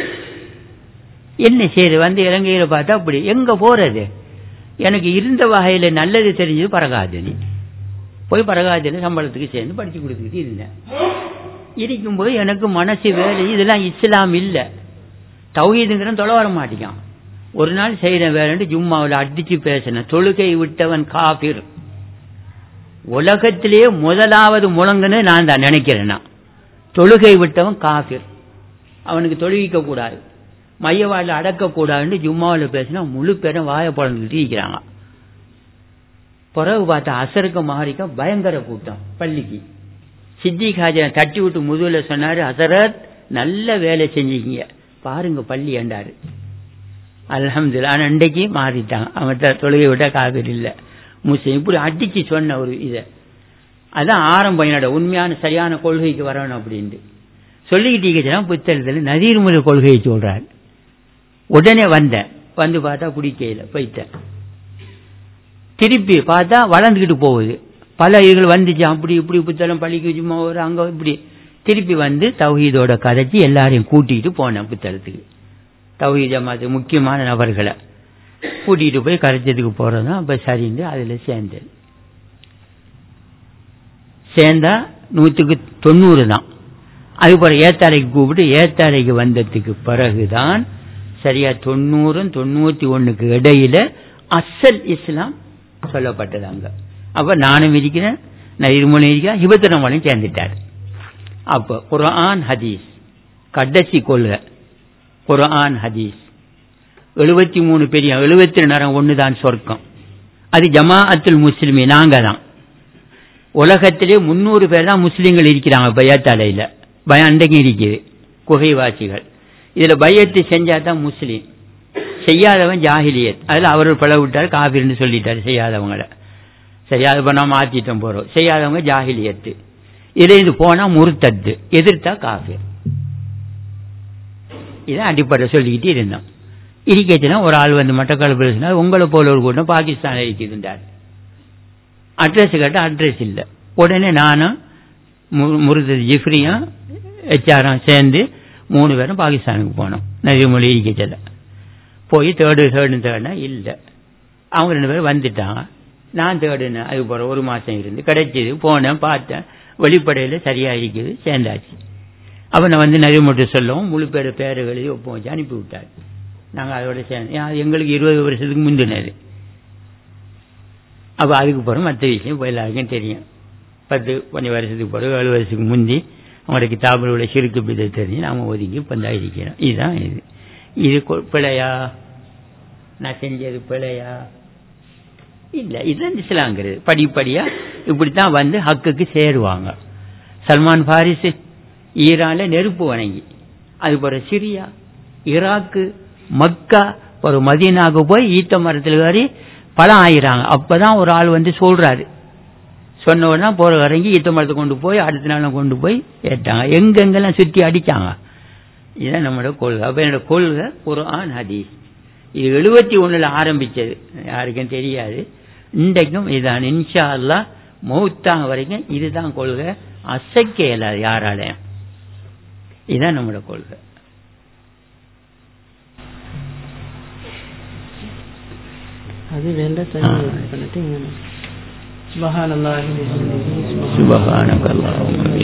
என்ன செய்யுது? வந்து இலங்கையில பார்த்தா அப்படி எங்க போறது? எனக்கு இருந்த வகையில நல்லது தெரிஞ்சது பரகாதனி. போய் பரகாதனி சம்பளத்துக்கு சேர்ந்து படிச்சு கொடுத்துக்கிட்டு இருந்தேன். இருக்கும்போது எனக்கு மனசு வேலை, இதெல்லாம் இஸ்லாம் இல்ல, தௌஹீதுங்கிற தொலை வர மாட்டேங்கான். ஒரு நாள் செய்யற வேலைன்னு ஜும்மாவில் அடிச்சு பேசினேன். தொழுகை விட்டவன் காபிர். உலகத்திலேயே முதலாவது முழங்குன்னு நான் தான் நினைக்கிறேன். தொழுகை விட்டவன் காபிர், அவனுக்கு தொழுவிக்க கூடாது, மையவாழ்ல அடக்கக்கூடாதுன்னு ஜும்மாவில் பேசினா முழு பேரும் வாய பழந்துக்கிட்டு இருக்கிறாங்க. பிறகு பார்த்தா அசருக்கு மாறிக்க பயங்கர கூட்டம் பள்ளிக்கு. சித்திக் ஹாஜரை தட்டி விட்டு முதுகுல சொன்னாரு, அசரத் நல்ல வேலை செஞ்சீங்க பாருங்க பள்ளி என்றாரு. அல்ஹம்துலில்லாஹ். ஆனா அன்றைக்கு மாறிட்டாங்க. அவன்கிட்ட தொழுகை விட்டா காபிர் இல்ல முஸ்லிம். இப்படி அடிச்சு சொன்ன ஒரு இதை அதான் ஆரம்பம். என்னோட உண்மையான சரியான கொள்கைக்கு வரணும் அப்படின்ட்டு சொல்லிக்கிட்டீங்கன்னா புத்தகத்தில் நதீர்முறை கொள்கையை சொல்றாரு. உடனே வந்தேன். வந்து பார்த்தா குடிக்கையில போயிட்டேன். திருப்பி பார்த்தா வளர்ந்துக்கிட்டு போகுது. பல இதுகள் வந்துச்சு. அப்படி இப்படி புத்தகம் பள்ளிக்கு சும்மா ஒரு அங்க இப்படி திருப்பி வந்து தௌஹீதோட கதைச்சி எல்லாரையும் கூட்டிட்டு போனேன் புத்தகத்துக்கு. தௌஹீத் ஜமாத் முக்கியமான நபர்களை கூட்டிட்டு போய் கரைச்சதுக்கு போறதுதான். அப்ப சரிந்து அதுல சேர்ந்தேன். சேர்ந்தா நூற்றுக்கு தொண்ணூறு தான். அதுபோல ஏத்தாலைக்கு கூப்பிட்டு ஏத்தாலைக்கு வந்ததுக்கு பிறகுதான் சரியா தொண்ணூறும் தொண்ணூத்தி ஒண்ணுக்கு இடையில அசல் இஸ்லாம் சொல்லப்பட்டது அங்க. அப்ப நானும் இருக்கிறேன், நதிர்மொழி இருக்கிறேன், ஹிபத்துரமலையும் சேர்ந்துட்டார். அப்ப குர்ஆன் ஹதீஸ் கடைசி கொள்கை. குர்ஆன் ஹதீஸ் எழுபத்தி மூணு பெரிய எழுபத்தி நேரம் ஒண்ணுதான் சொர்க்கம். அது ஜமாஅத்துல் முஸ்லிமி நாங்க தான். உலகத்திலே முன்னூறு பேர் தான் முஸ்லீம்கள் இருக்கிறாங்க பையத்தாலையில. பயம் அன்றைக்கு இருக்குது குகைவாசிகள். இதுல பையத்து செஞ்சா தான் முஸ்லீம், செய்யாதவன் ஜாஹிலியத். அதுல அவர்கள் பிளவு விட்டார், காபிர்னு சொல்லிட்டாரு செய்யாதவங்களை. செய்யாத பண்ணா மாத்திட்டம் போறோம். செய்யாதவங்க ஜாஹிலியத்து. இதுல இது போனா முர்தத்து, எதிர்த்தா காபிர். இதான் அடிப்படை சொல்லிக்கிட்டு இருந்தோம். இருக்கச்சுன்னா ஒரு ஆள் வந்து மட்டக்களப்பு பேசினா உங்களை போல ஒரு கூட்டம் பாகிஸ்தான் இருக்குதுன்றார். அட்ரஸ் கேட்டால் அட்ரஸ் இல்லை. உடனே நானும் முருதத் ஜிஃப்ரியும் ஹெச்ஆரும் சேர்ந்து மூணு பேரும் பாகிஸ்தானுக்கு போனோம். நதிமொழி இருக்கச்சல போய் தேடு தேடுன்னு தேடினா இல்லை. அவங்க ரெண்டு பேரும் வந்துட்டாங்க. நான் தேடுனேன். அது போற ஒரு மாசம் இருந்து கிடைச்சது. போனேன், பார்த்தேன், வெளிப்படையில் சரியா இருக்குது, சேர்ந்தாச்சு. அப்ப நான் வந்து நிறைய மட்டும் சொல்லவும் முழு பேர் பேரு எழுதி ஒப்பம் வச்சு அனுப்பி விட்டாரு. நாங்கள் அதோட சேர்ந்து எங்களுக்கு இருபது வருஷத்துக்கு முந்தினது. அப்ப அதுக்கு பிறகு மற்ற விஷயம் எல்லாருக்கும் தெரியும். பத்து கொஞ்சம் வருஷத்துக்கு பிறகு ஏழு வருஷத்துக்கு முந்தி அவங்களுடைய கிதாபில் உள்ள ஷிர்க் பிதஅத் தெரிஞ்சு நாம ஒதுங்கி பந்தா இருக்கிறோம். இதுதான் இது. இது பிழையா, நான் செஞ்சது பிழையா இல்ல, இதுதான் இஸ்லாங்கிறது. படிப்படியா இப்படித்தான் வந்து ஹக்குக்கு சேருவாங்க. சல்மான் பாரிஸ் ஈரான்ல நெருப்பு வணங்கி, அது போற சிரியா, ஈராக்கு, மக்கா, ஒரு மதீனாவுக்கு போய் ஈத்த மரத்தில் ஏறி பழம் ஆயிராங்க. அப்பதான் ஒரு ஆள் வந்து சொல்றாரு, சொன்ன உடனே போற இறங்கி ஈத்த மரத்தை கொண்டு போய் அடுத்த நாள் கொண்டு போய் ஏற்றாங்க. எங்கெங்கெல்லாம் சுற்றி அடிச்சாங்க. இதுதான் நம்மளோட கொள்கை. அப்ப என்னோட கொள்கை குர்ஆன் ஹதீஸ். இது எழுபத்தி ஒண்ணுல ஆரம்பிச்சது, யாருக்கும் தெரியாது. இன்றைக்கும் இதுதான். இன்ஷா அல்லாஹ் மௌத்தாங்க வரைக்கும் இதுதான் கொள்கை. அசைக்க இயலாது யாராலையும். இதுதான் நம்மளோட கொள்கை. அது வேண்டாம் சார். சுபஹானல்லாஹி சுபஹானல்லாஹ்.